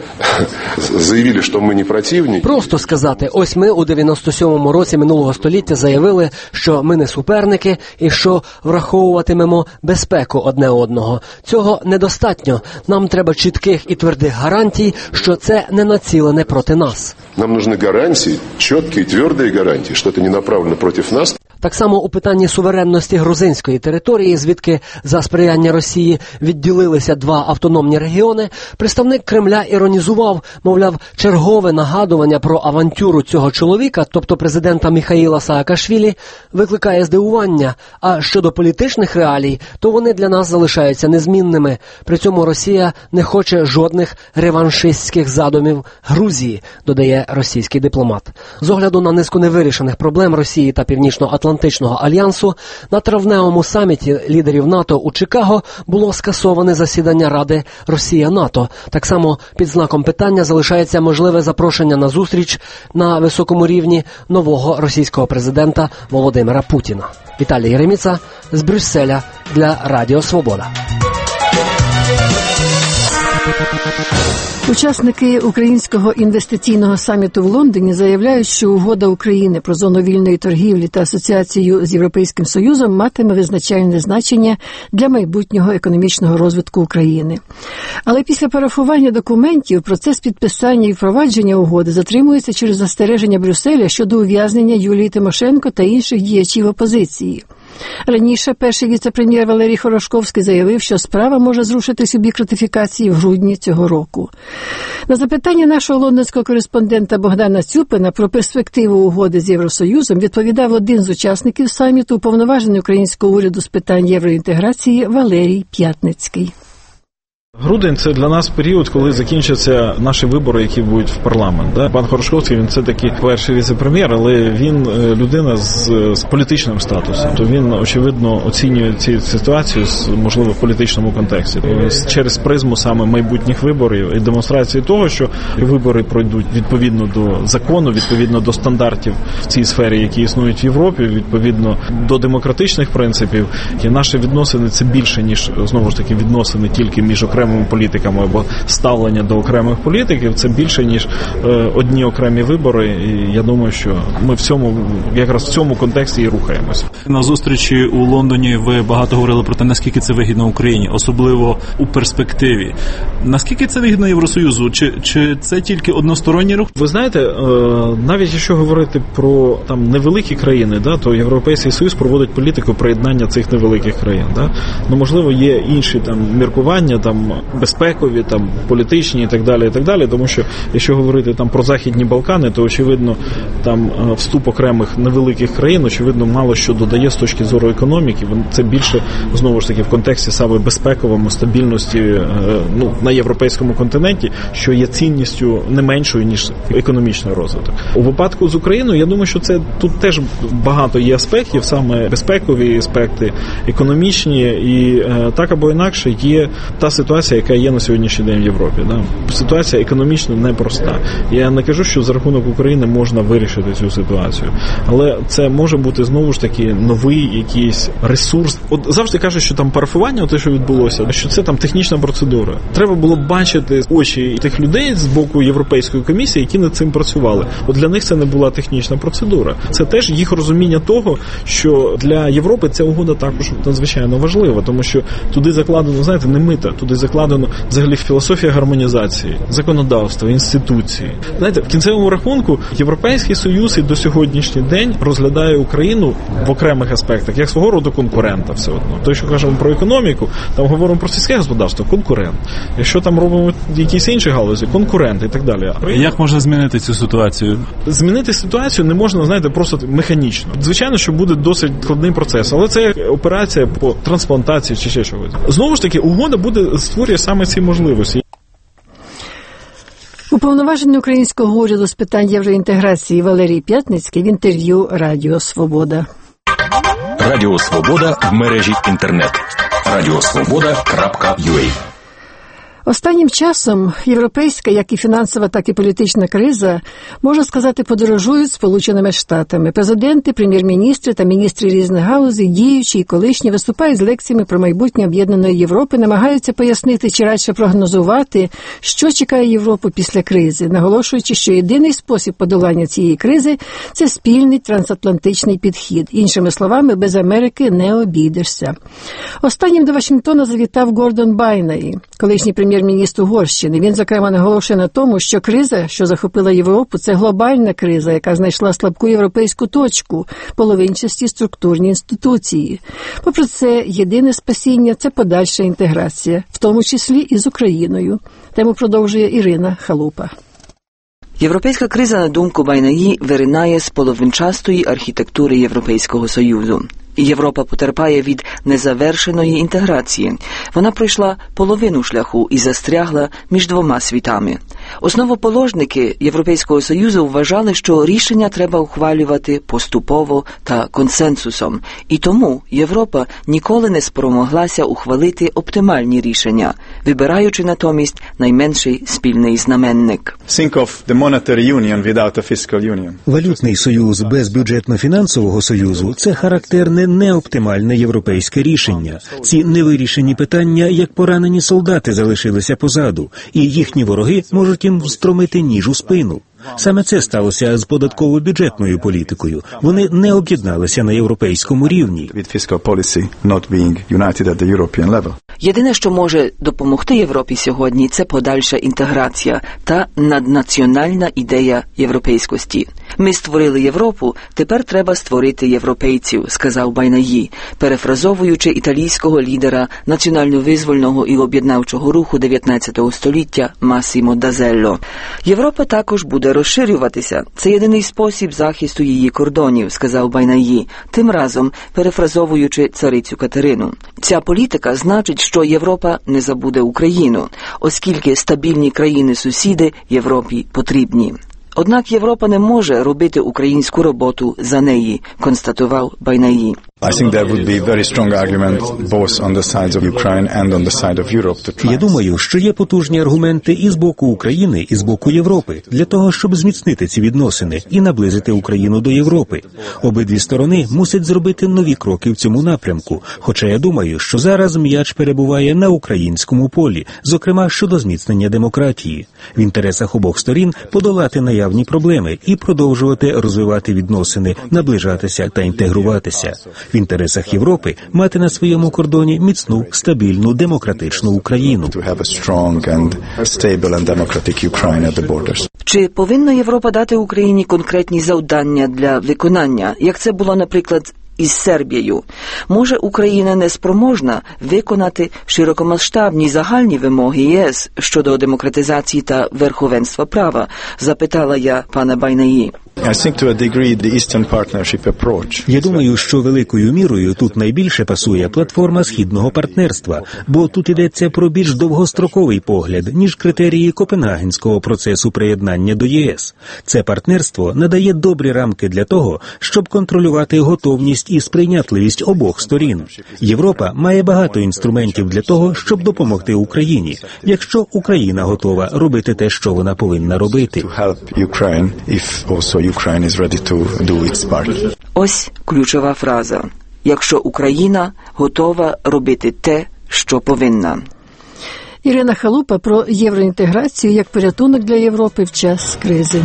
заявили, что мы не противники. Просто сказати, ось ми у дев'яносто сьомому році минулого століття заявили, що ми не суперники і що враховуватимемо безпеку одне одного. Цього недостатньо. Нам треба чітких і твердих гарантій, що це не націлене проти нас. Нам нужны гарантії, чіткі і тверді гарантії, що це не направлено проти нас. Так само у питанні суверенності грузинської території, звідки за сприяння Росії відділилися два автономні регіони, представник Кремля іронізував, мовляв, чергове нагадування про авантюру цього чоловіка, тобто президента Міхаїла Саакашвілі, викликає здивування. А щодо політичних реалій, то вони для нас залишаються незмінними. При цьому Росія не хоче жодних реваншистських задумів Грузії, додає російський дипломат. З огляду на низку невирішених проблем Росії та Північно-Атлантичного альянсу, на травневому саміті лідерів НАТО у Чикаго було скасоване засідання Ради Росія-НАТО. Так само під знаком питання залишається можливе запрошення на зустріч на високому рівні нового російського президента Володимира Путіна. Віталій Єреміца з Брюсселя для Радіо Свобода. Учасники українського інвестиційного саміту в Лондоні заявляють, що угода України про зону вільної торгівлі та асоціацію з Європейським Союзом матиме визначальне значення для майбутнього економічного розвитку України. Але після парафування документів процес підписання і впровадження угоди затримується через застереження Брюсселя щодо ув'язнення Юлії Тимошенко та інших діячів опозиції. Раніше перший віце-прем'єр Валерій Хорошковський заявив, що справа може зрушитись у бік ратифікації в грудні цього року. На запитання нашого лондонського кореспондента Богдана Цюпина про перспективу угоди з Євросоюзом відповідав один з учасників саміту, уповноважений українського уряду з питань євроінтеграції Валерій П'ятницький. Грудень – це для нас період, коли закінчаться наші вибори, які будуть в парламент. Да? Пан Хорошковський, він це таки перший віце-прем'єр, але він людина з, з політичним статусом. То він, очевидно, оцінює цю ситуацію, можливо, в політичному контексті. Через призму саме майбутніх виборів і демонстрації того, що вибори пройдуть відповідно до закону, відповідно до стандартів в цій сфері, які існують в Європі, відповідно до демократичних принципів. І наші відносини – це більше, ніж, знову ж таки, відносини тільки між окремими політиками або ставлення до окремих політиків, це більше, ніж е, одні окремі вибори, і я думаю, що ми в цьому, якраз в цьому контексті і рухаємося. На зустрічі у Лондоні ви багато говорили про те, наскільки це вигідно Україні, особливо у перспективі. Наскільки це вигідно Євросоюзу? Чи, чи це тільки односторонній рух? Ви знаєте, е, навіть якщо говорити про там невеликі країни, да, то Європейський Союз проводить політику приєднання цих невеликих країн. Да? Ну, можливо, є інші там міркування, там безпекові, там політичні і так далі, і так далі, тому що якщо говорити там про Західні Балкани, то очевидно там вступ окремих невеликих країн, очевидно, мало що додає з точки зору економіки. Це більше, знову ж таки, в контексті саме безпековому, стабільності, ну, на європейському континенті, що є цінністю не меншою, ніж економічний розвиток. У випадку з Україною, я думаю, що це тут теж багато є аспектів, саме безпекові аспекти, економічні, і так або інакше є та ситуація, яка є на сьогоднішній день в Європі. Да? Ситуація економічно непроста. Я не кажу, що за рахунок України можна вирішити цю ситуацію. Але це може бути, знову ж таки, новий якийсь ресурс. От завжди кажуть, що там парафування, те, що відбулося, що це там технічна процедура. Треба було бачити очі тих людей з боку Європейської комісії, які над цим працювали. От для них це не була технічна процедура. Це теж їх розуміння того, що для Європи ця угода також надзвичайно важлива, тому що туди закладено, знаєте, не мита, туди закладено взагалі філософія гармонізації, законодавства, інституції. Знаєте, в кінцевому рахунку Європейський Союз і до сьогоднішній день розглядає Україну в окремих аспектах як свого роду конкурента все одно. То, що кажемо про економіку, там говоримо про сільське господарство, конкурент. Якщо там робимо якісь інші галузі, конкурент і так далі. Як можна змінити цю ситуацію? Змінити ситуацію не можна, знаєте, просто механічно. Звичайно, що буде досить складний процес, але це операція по трансплантації чи ще чогось. Знову ж таки, угода буде створює саме ці можливості. Уповноважений українського уряду з питань євроінтеграції Валерій П'ятницький в інтерв'ю Радіо Свобода. Радіо Свобода в мережі інтернет. радіосвобода крапка ю а. Останнім часом європейська, як і фінансова, так і політична криза, можна сказати, подорожують Сполученими Штатами. Президенти, прем'єр-міністри та міністри різних галузей, діючі і колишні, виступають з лекціями про майбутнє об'єднаної Європи, намагаються пояснити чи радше прогнозувати, що чекає Європу після кризи, наголошуючи, що єдиний спосіб подолання цієї кризи – це спільний трансатлантичний підхід. Іншими словами, без Америки не обійдешся. Останнім до Вашингтона завітав Гордон Байнаї, колишній прем'єр прем'єр-міністр Угорщини. Він, зокрема, наголошує на тому, що криза, що захопила Європу, це глобальна криза, яка знайшла слабку європейську точку, половинчасті структурні інституції. Попри це, єдине спасіння – це подальша інтеграція, в тому числі і з Україною. Тему продовжує Ірина Халупа. Європейська криза, на думку Байнаї, виринає з половинчастої архітектури Європейського Союзу. Європа потерпає від незавершеної інтеграції. Вона пройшла половину шляху і застрягла між двома світами. Основоположники Європейського Союзу вважали, що рішення треба ухвалювати поступово та консенсусом. І тому Європа ніколи не спромоглася ухвалити оптимальні рішення, вибираючи натомість найменший спільний знаменник. Think of the monetary union without a fiscal union. Валютний союз без бюджетно-фінансового союзу – це характерне неоптимальне європейське рішення. Ці невирішені питання, як поранені солдати, залишилися позаду, і їхні вороги можуть їм встромити ніж у спину. Саме це сталося з податково-бюджетною політикою. Вони не об'єдналися на європейському рівні. Єдине, що може допомогти Європі сьогодні, це подальша інтеграція та наднаціональна ідея європейськості. Ми створили Європу, тепер треба створити європейців, сказав Байнаї, перефразовуючи італійського лідера національно-визвольного і об'єднавчого руху дев'ятнадцятого століття Масімо Дазелло. Європа також буде розширюватися. Це єдиний спосіб захисту її кордонів, сказав Байнаї, тим разом перефразовуючи царицю Катерину. Ця політика значить, що Європа не забуде Україну, оскільки стабільні країни-сусіди Європі потрібні. Однак Європа не може робити українську роботу за неї, констатував Байнаї. Я думаю, що є потужні аргументи і з боку України, і з боку Європи, для того, щоб зміцнити ці відносини і наблизити Україну до Європи. Обидві сторони мусять зробити нові кроки в цьому напрямку, хоча я думаю, що зараз м'яч перебуває на українському полі, зокрема щодо зміцнення демократії. В інтересах обох сторін подолати наявні проблеми і продовжувати розвивати відносини, наближатися та інтегруватися. В інтересах Європи мати на своєму кордоні міцну, стабільну, демократичну Україну. Чи повинна Європа дати Україні конкретні завдання для виконання, як це було, наприклад, із Сербією? Може, Україна не спроможна виконати широкомасштабні загальні вимоги ЄС щодо демократизації та верховенства права? Запитала я пана Байнаї. Я думаю, що великою мірою тут найбільше пасує платформа Східного партнерства, бо тут йдеться про більш довгостроковий погляд, ніж критерії Копенгагенського процесу приєднання до ЄС. Це партнерство надає добрі рамки для того, щоб контролювати готовність і сприйнятливість обох сторін. Європа має багато інструментів для того, щоб допомогти Україні, якщо Україна готова робити те, що вона повинна робити. Ось ключова фраза. Якщо Україна готова робити те, що повинна. Ірина Халупа про євроінтеграцію як порятунок для Європи в час кризи.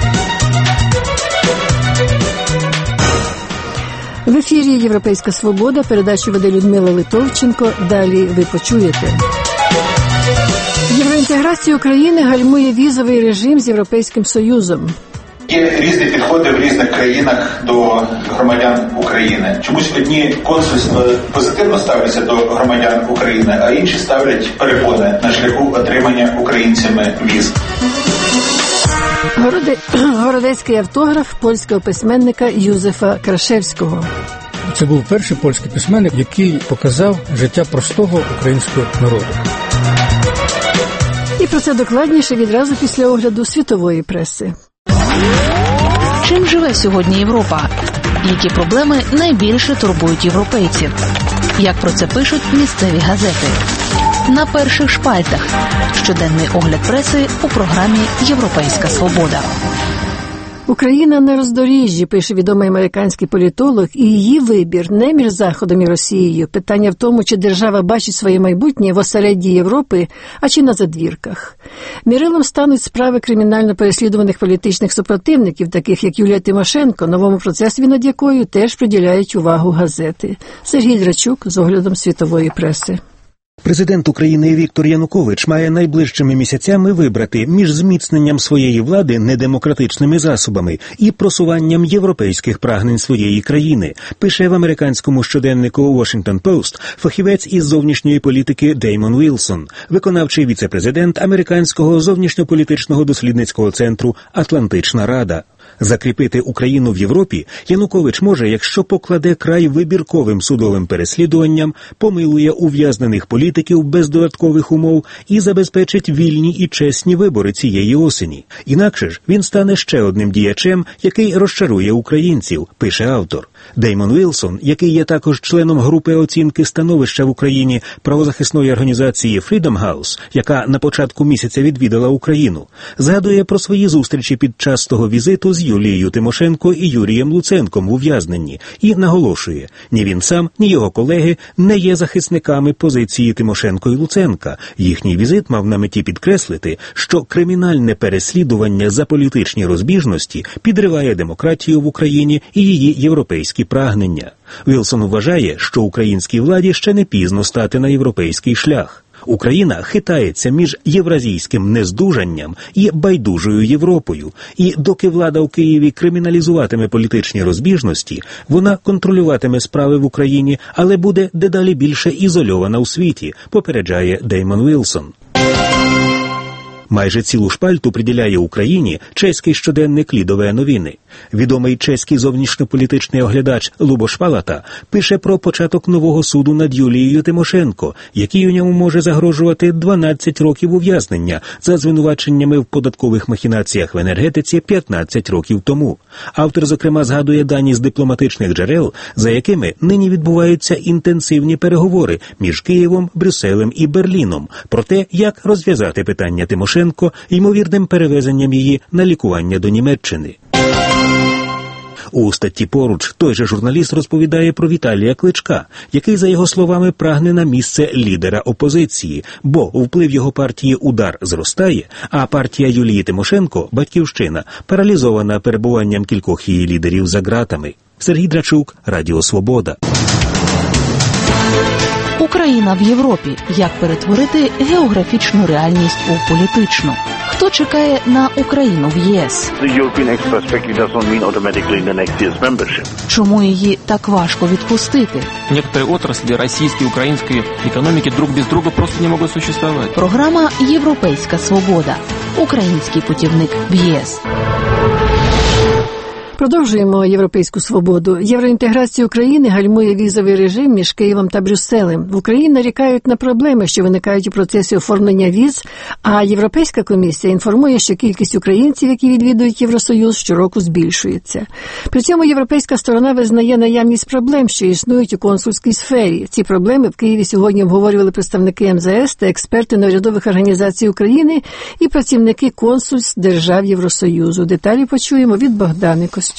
В ефірі «Європейська свобода», передачу веде Людмила Литовченко. Далі ви почуєте. Євроінтеграція України гальмує візовий режим з Європейським Союзом. Є різні підходи в різних країнах до громадян України. Чомусь одні консульства позитивно ставляться до громадян України, а інші ставлять перепони на шляху отримання українцями віз. Городе... Городецький автограф польського письменника Юзефа Крашевського. Це був перший польський письменник, який показав життя простого українського народу. І про це докладніше відразу після огляду світової преси. Чим живе сьогодні Європа? Які проблеми найбільше турбують європейців? Як про це пишуть місцеві газети? На перших шпальтах. Щоденний огляд преси у програмі «Європейська свобода». Україна на роздоріжжі, пише відомий американський політолог, і її вибір не між Заходом і Росією. Питання в тому, чи держава бачить своє майбутнє в осередді Європи, а чи на задвірках. Мірилом стануть справи кримінально переслідуваних політичних супротивників, таких як Юлія Тимошенко, новому процесу над якою теж приділяють увагу газети. Сергій Драчук з оглядом світової преси. Президент України Віктор Янукович має найближчими місяцями вибрати між зміцненням своєї влади недемократичними засобами і просуванням європейських прагнень своєї країни, пише в американському щоденнику Washington Post фахівець із зовнішньої політики Деймон Вілсон, виконавчий віце-президент американського зовнішньополітичного дослідницького центру «Атлантична Рада». Закріпити Україну в Європі Янукович може, якщо покладе край вибірковим судовим переслідуванням, помилує ув'язнених політиків без додаткових умов і забезпечить вільні і чесні вибори цієї осені. Інакше ж він стане ще одним діячем, який розчарує українців, пише автор. Деймон Вілсон, який є також членом групи оцінки становища в Україні правозахисної організації Freedom House, яка на початку місяця відвідала Україну, згадує про свої зустрічі під час того візиту з Юлією Тимошенко і Юрієм Луценком в ув'язненні і наголошує, ні він сам, ні його колеги не є захисниками позиції Тимошенко і Луценка. Їхній візит мав на меті підкреслити, що кримінальне переслідування за політичні розбіжності підриває демократію в Україні і її європейські прагнення. Вілсон вважає, що українській владі ще не пізно стати на європейський шлях. Україна хитається між євразійським нездужанням і байдужою Європою. І доки влада у Києві криміналізуватиме політичні розбіжності, вона контролюватиме справи в Україні, але буде дедалі більше ізольована у світі, попереджає Деймон Вілсон. Майже цілу шпальту приділяє Україні чеський щоденник «Лідове новини». Відомий чеський зовнішньополітичний оглядач Лубош Палата пише про початок нового суду над Юлією Тимошенко, який у ньому може загрожувати дванадцять років ув'язнення за звинуваченнями в податкових махінаціях в енергетиці п'ятнадцять років тому. Автор, зокрема, згадує дані з дипломатичних джерел, за якими нині відбуваються інтенсивні переговори між Києвом, Брюсселем і Берліном про те, як розв'язати питання Тимошенко ймовірним перевезенням її на лікування до Німеччини. У статті поруч той же журналіст розповідає про Віталія Кличка, який, за його словами, прагне на місце лідера опозиції, бо вплив його партії «Удар» зростає, а партія Юлії Тимошенко, «Батьківщина», паралізована перебуванням кількох її лідерів за ґратами. Сергій Драчук, Радіо Свобода. Україна в Європі. Як перетворити географічну реальність у політичну? Хто чекає на Україну в ЄС? Чому її так важко відпустити? Некоторые отрасли российской и украинской экономики друг без друга просто не могут существовать. Програма «Європейська свобода». Український путівник в ЄС. Продовжуємо європейську свободу. Євроінтеграція України гальмує візовий режим між Києвом та Брюсселем. В Україні нарікають на проблеми, що виникають у процесі оформлення віз, а Європейська комісія інформує, що кількість українців, які відвідують Євросоюз, щороку збільшується. При цьому європейська сторона визнає наявність проблем, що існують у консульській сфері. Ці проблеми в Києві сьогодні обговорювали представники ем зе ес та експерти неурядових організацій України і працівники консульств держав Євросоюзу. Деталі почуємо від Богдани Костюк.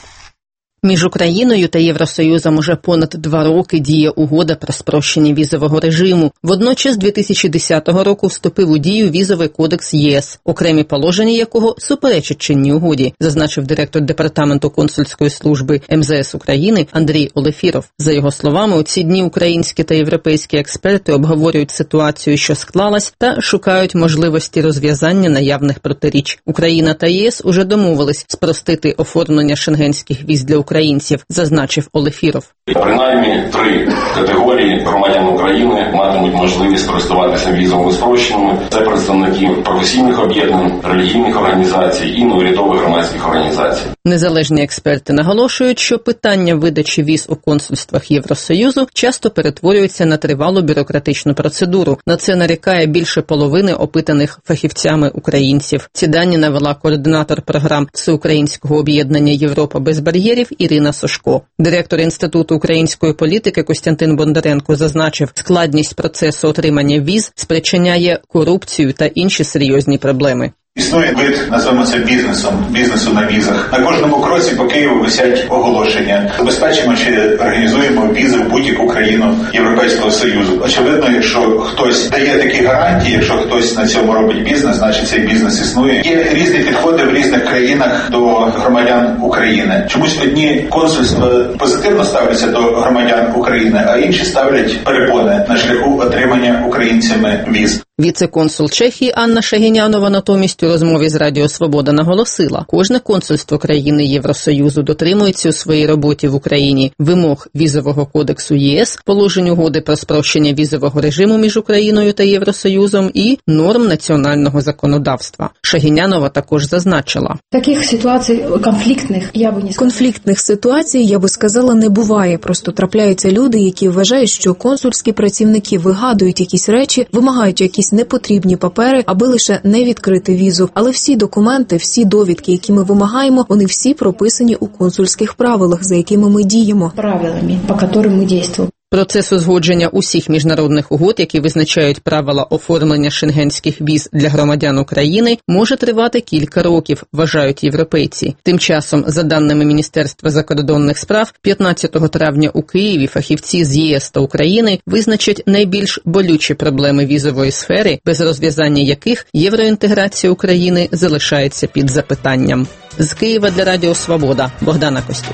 Між Україною та Євросоюзом уже понад два роки діє угода про спрощення візового режиму. Водночас дві тисячі десятого року вступив у дію візовий кодекс ЄС, окремі положення якого суперечать чинній угоді, зазначив директор департаменту консульської служби ем зе ес України Андрій Олефіров. За його словами, у ці дні українські та європейські експерти обговорюють ситуацію, що склалась, та шукають можливості розв'язання наявних протиріч. Україна та ЄС уже домовились спростити оформлення шенгенських віз для українців, зазначив Олефіров. Принаймні три категорії громадян України матимуть можливість користуватися візовими спрощеннями. Це представники професійних об'єднань, релігійних організацій і неурядових громадських організацій. Незалежні експерти наголошують, що питання видачі віз у консульствах Євросоюзу часто перетворюється на тривалу бюрократичну процедуру. На це нарікає більше половини опитаних фахівцями українців. Ці дані навела координатор програм Всеукраїнського об'єднання «Європа без бар'єрів» Ірина Сошко. Директор Інституту української політики Костянтин Бондаренко зазначив, складність процесу отримання віз спричиняє корупцію та інші серйозні проблеми. Існує вид, називаємо це бізнесом, бізнесу на візах. На кожному кроці по Києву висять оголошення. Забезпечимо чи організуємо візи в будь-яку країну Європейського Союзу. Очевидно, якщо хтось дає такі гарантії, якщо хтось на цьому робить бізнес, значить цей бізнес існує. Є різні підходи в різних країнах до громадян України. Чомусь одні консульства позитивно ставляться до громадян України, а інші ставлять перепони на шляху отримання українцями віз. Віце-консул Чехії Анна Шагінянова натомість у розмові з Радіо Свобода наголосила, кожне консульство країни Євросоюзу дотримується у своїй роботі в Україні вимог візового кодексу ЄС, положень угоди про спрощення візового режиму між Україною та Євросоюзом і норм національного законодавства. Шагінянова також зазначила. Таких ситуацій конфліктних, я би не сказала. Конфліктних ситуацій, я би сказала, не буває. Просто трапляються люди, які вважають, що консульські працівники вигадують якісь речі, вимагають якісь непотрібні папери, аби лише не відкрити візу. Але всі документи, всі довідки, які ми вимагаємо, вони всі прописані у консульських правилах, за якими ми діємо. Правилами, по яким ми діємо. Процес узгодження усіх міжнародних угод, які визначають правила оформлення шенгенських віз для громадян України, може тривати кілька років, вважають європейці. Тим часом, за даними Міністерства закордонних справ, п'ятнадцятого травня у Києві фахівці з ЄС та України визначать найбільш болючі проблеми візової сфери, без розв'язання яких євроінтеграція України залишається під запитанням. З Києва для Радіо Свобода. Богдана Костюк.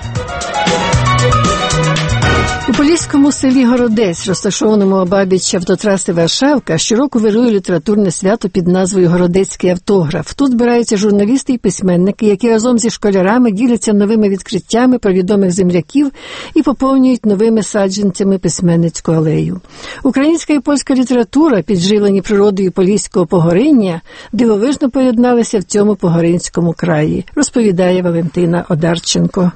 У поліському селі Городець, розташованому обабіч автотраси Варшавка, щороку вирує літературне свято під назвою «Городецький автограф». Тут збираються журналісти і письменники, які разом зі школярами діляться новими відкриттями про відомих земляків і поповнюють новими саджанцями письменницьку алею. Українська і польська література, підживлені природою поліського Погориння, дивовижно поєдналися в цьому Погоринському краї, розповідає Валентина Одарченко.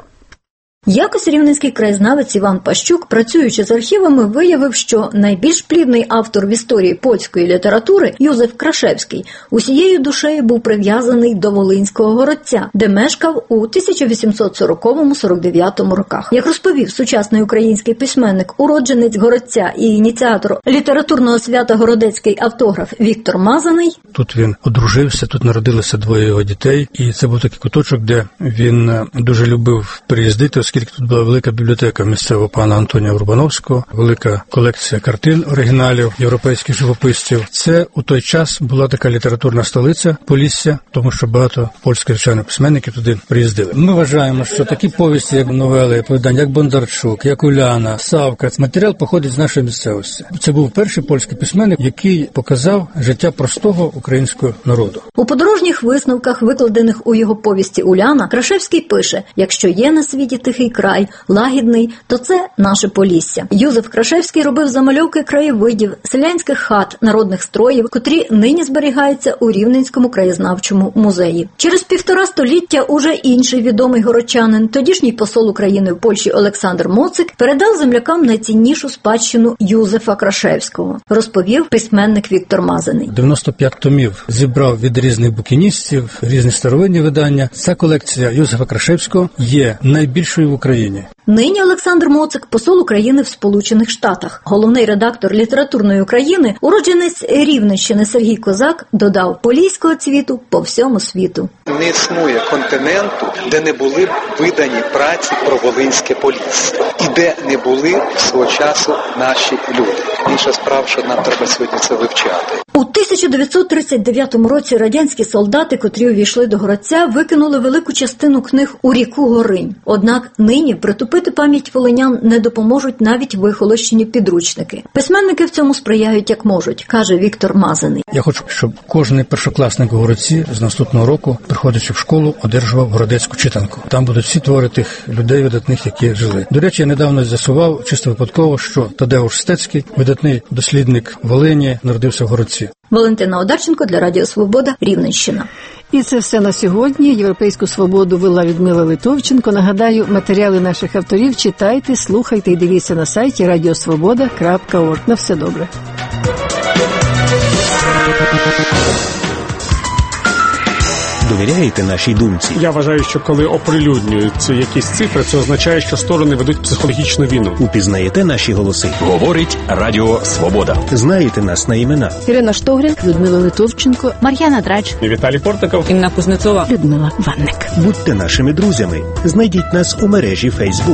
Якось рівненський краєзнавець Іван Пащук, працюючи з архівами, виявив, що найбільш плідний автор в історії польської літератури Юзеф Крашевський усією душею був прив'язаний до Волинського Городця, де мешкав у тисяча вісімсот сороковому - сорок дев'ятому роках. Як розповів сучасний український письменник, уродженець Городця і ініціатор літературного свята «Городецький автограф» Віктор Мазаний. Тут він одружився, тут народилося двоє його дітей, і це був такий куточок, де він дуже любив приїздити, оскільки тут була велика бібліотека місцевого пана Антонія Урбановського, велика колекція картин оригіналів європейських живописців. Це у той час була така літературна столиця Полісся, тому що багато польських, звичайно, письменників туди приїздили. Ми вважаємо, що такі повісті, як новели, оповідання, як Бондарчук, як Уляна, Савка, матеріал походить з нашої місцевості. Це був перший польський письменник, який показав життя простого українського народу. У подорожніх висновках, викладених у його повісті «Уляна», Крашевський пише: «Якщо є на світі тихий край, лагідний, то це наше Полісся». Юзеф Крашевський робив замальовки краєвидів, селянських хат, народних строїв, котрі нині зберігаються у Рівненському краєзнавчому музеї. Через півтора століття уже інший відомий городчанин, тодішній посол України в Польщі Олександр Моцик, передав землякам найціннішу спадщину Юзефа Крашевського, розповів письменник Віктор Мазаний. дев'яносто п'ять томів зібрав від різних букіністів, різні старовинні видання. Ця колекція Юзефа Крашевського є найбільшою в Україні. Нині Олександр Моцик – посол України в Сполучених Штатах. Головний редактор «Літературної України», уродженець Рівненщини Сергій Козак, додав: «Поліського цвіту по всьому світу». Не існує континенту, де не були б видані праці про Волинське Полісся. І де не були свого часу наші люди. Інша справа, що нам треба сьогодні це вивчати. У тисяча дев'ятсот тридцять дев'ятому році радянські солдати, котрі увійшли до Городця, викинули велику частину книг у ріку Горинь. Однак нині притупити пам'ять волинян не допоможуть навіть вихолощені підручники. Письменники в цьому сприяють як можуть, каже Віктор Мазаний. Я хочу, щоб кожен першокласник у Городці з наступного року, приходячи в школу, одержував городецьку читанку. Там будуть всі твори тих людей видатних, які жили. До речі, я недавно з'ясував, чисто випадково, що Тадеуш Стецький, видатний дослідник Волині, народився в Городці. Валентина Одарченко для Радіо Свобода, Рівненщина. І це все на сьогодні. Європейську свободу вела Людмила Литовченко. Нагадаю, матеріали наших авторів читайте, слухайте і дивіться на сайті радіосвобода крапка орг. На все добре. Довіряєте нашій думці? Я вважаю, що коли оприлюднюються якісь цифри, це означає, що сторони ведуть психологічну війну. Упізнаєте наші голоси? Говорить Радіо Свобода. Знаєте нас на імена? Ірина Штогрин, Людмила Литовченко, Мар'яна Драч, Віталій Портников, Інна Кузнецова, Людмила Ванник. Будьте нашими друзями. Знайдіть нас у мережі Фейсбук.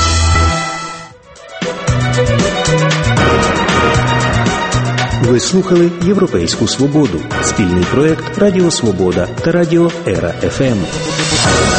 Ви слухали «Європейську свободу» – спільний проєкт Радіо Свобода та Радіо Ера еф ем.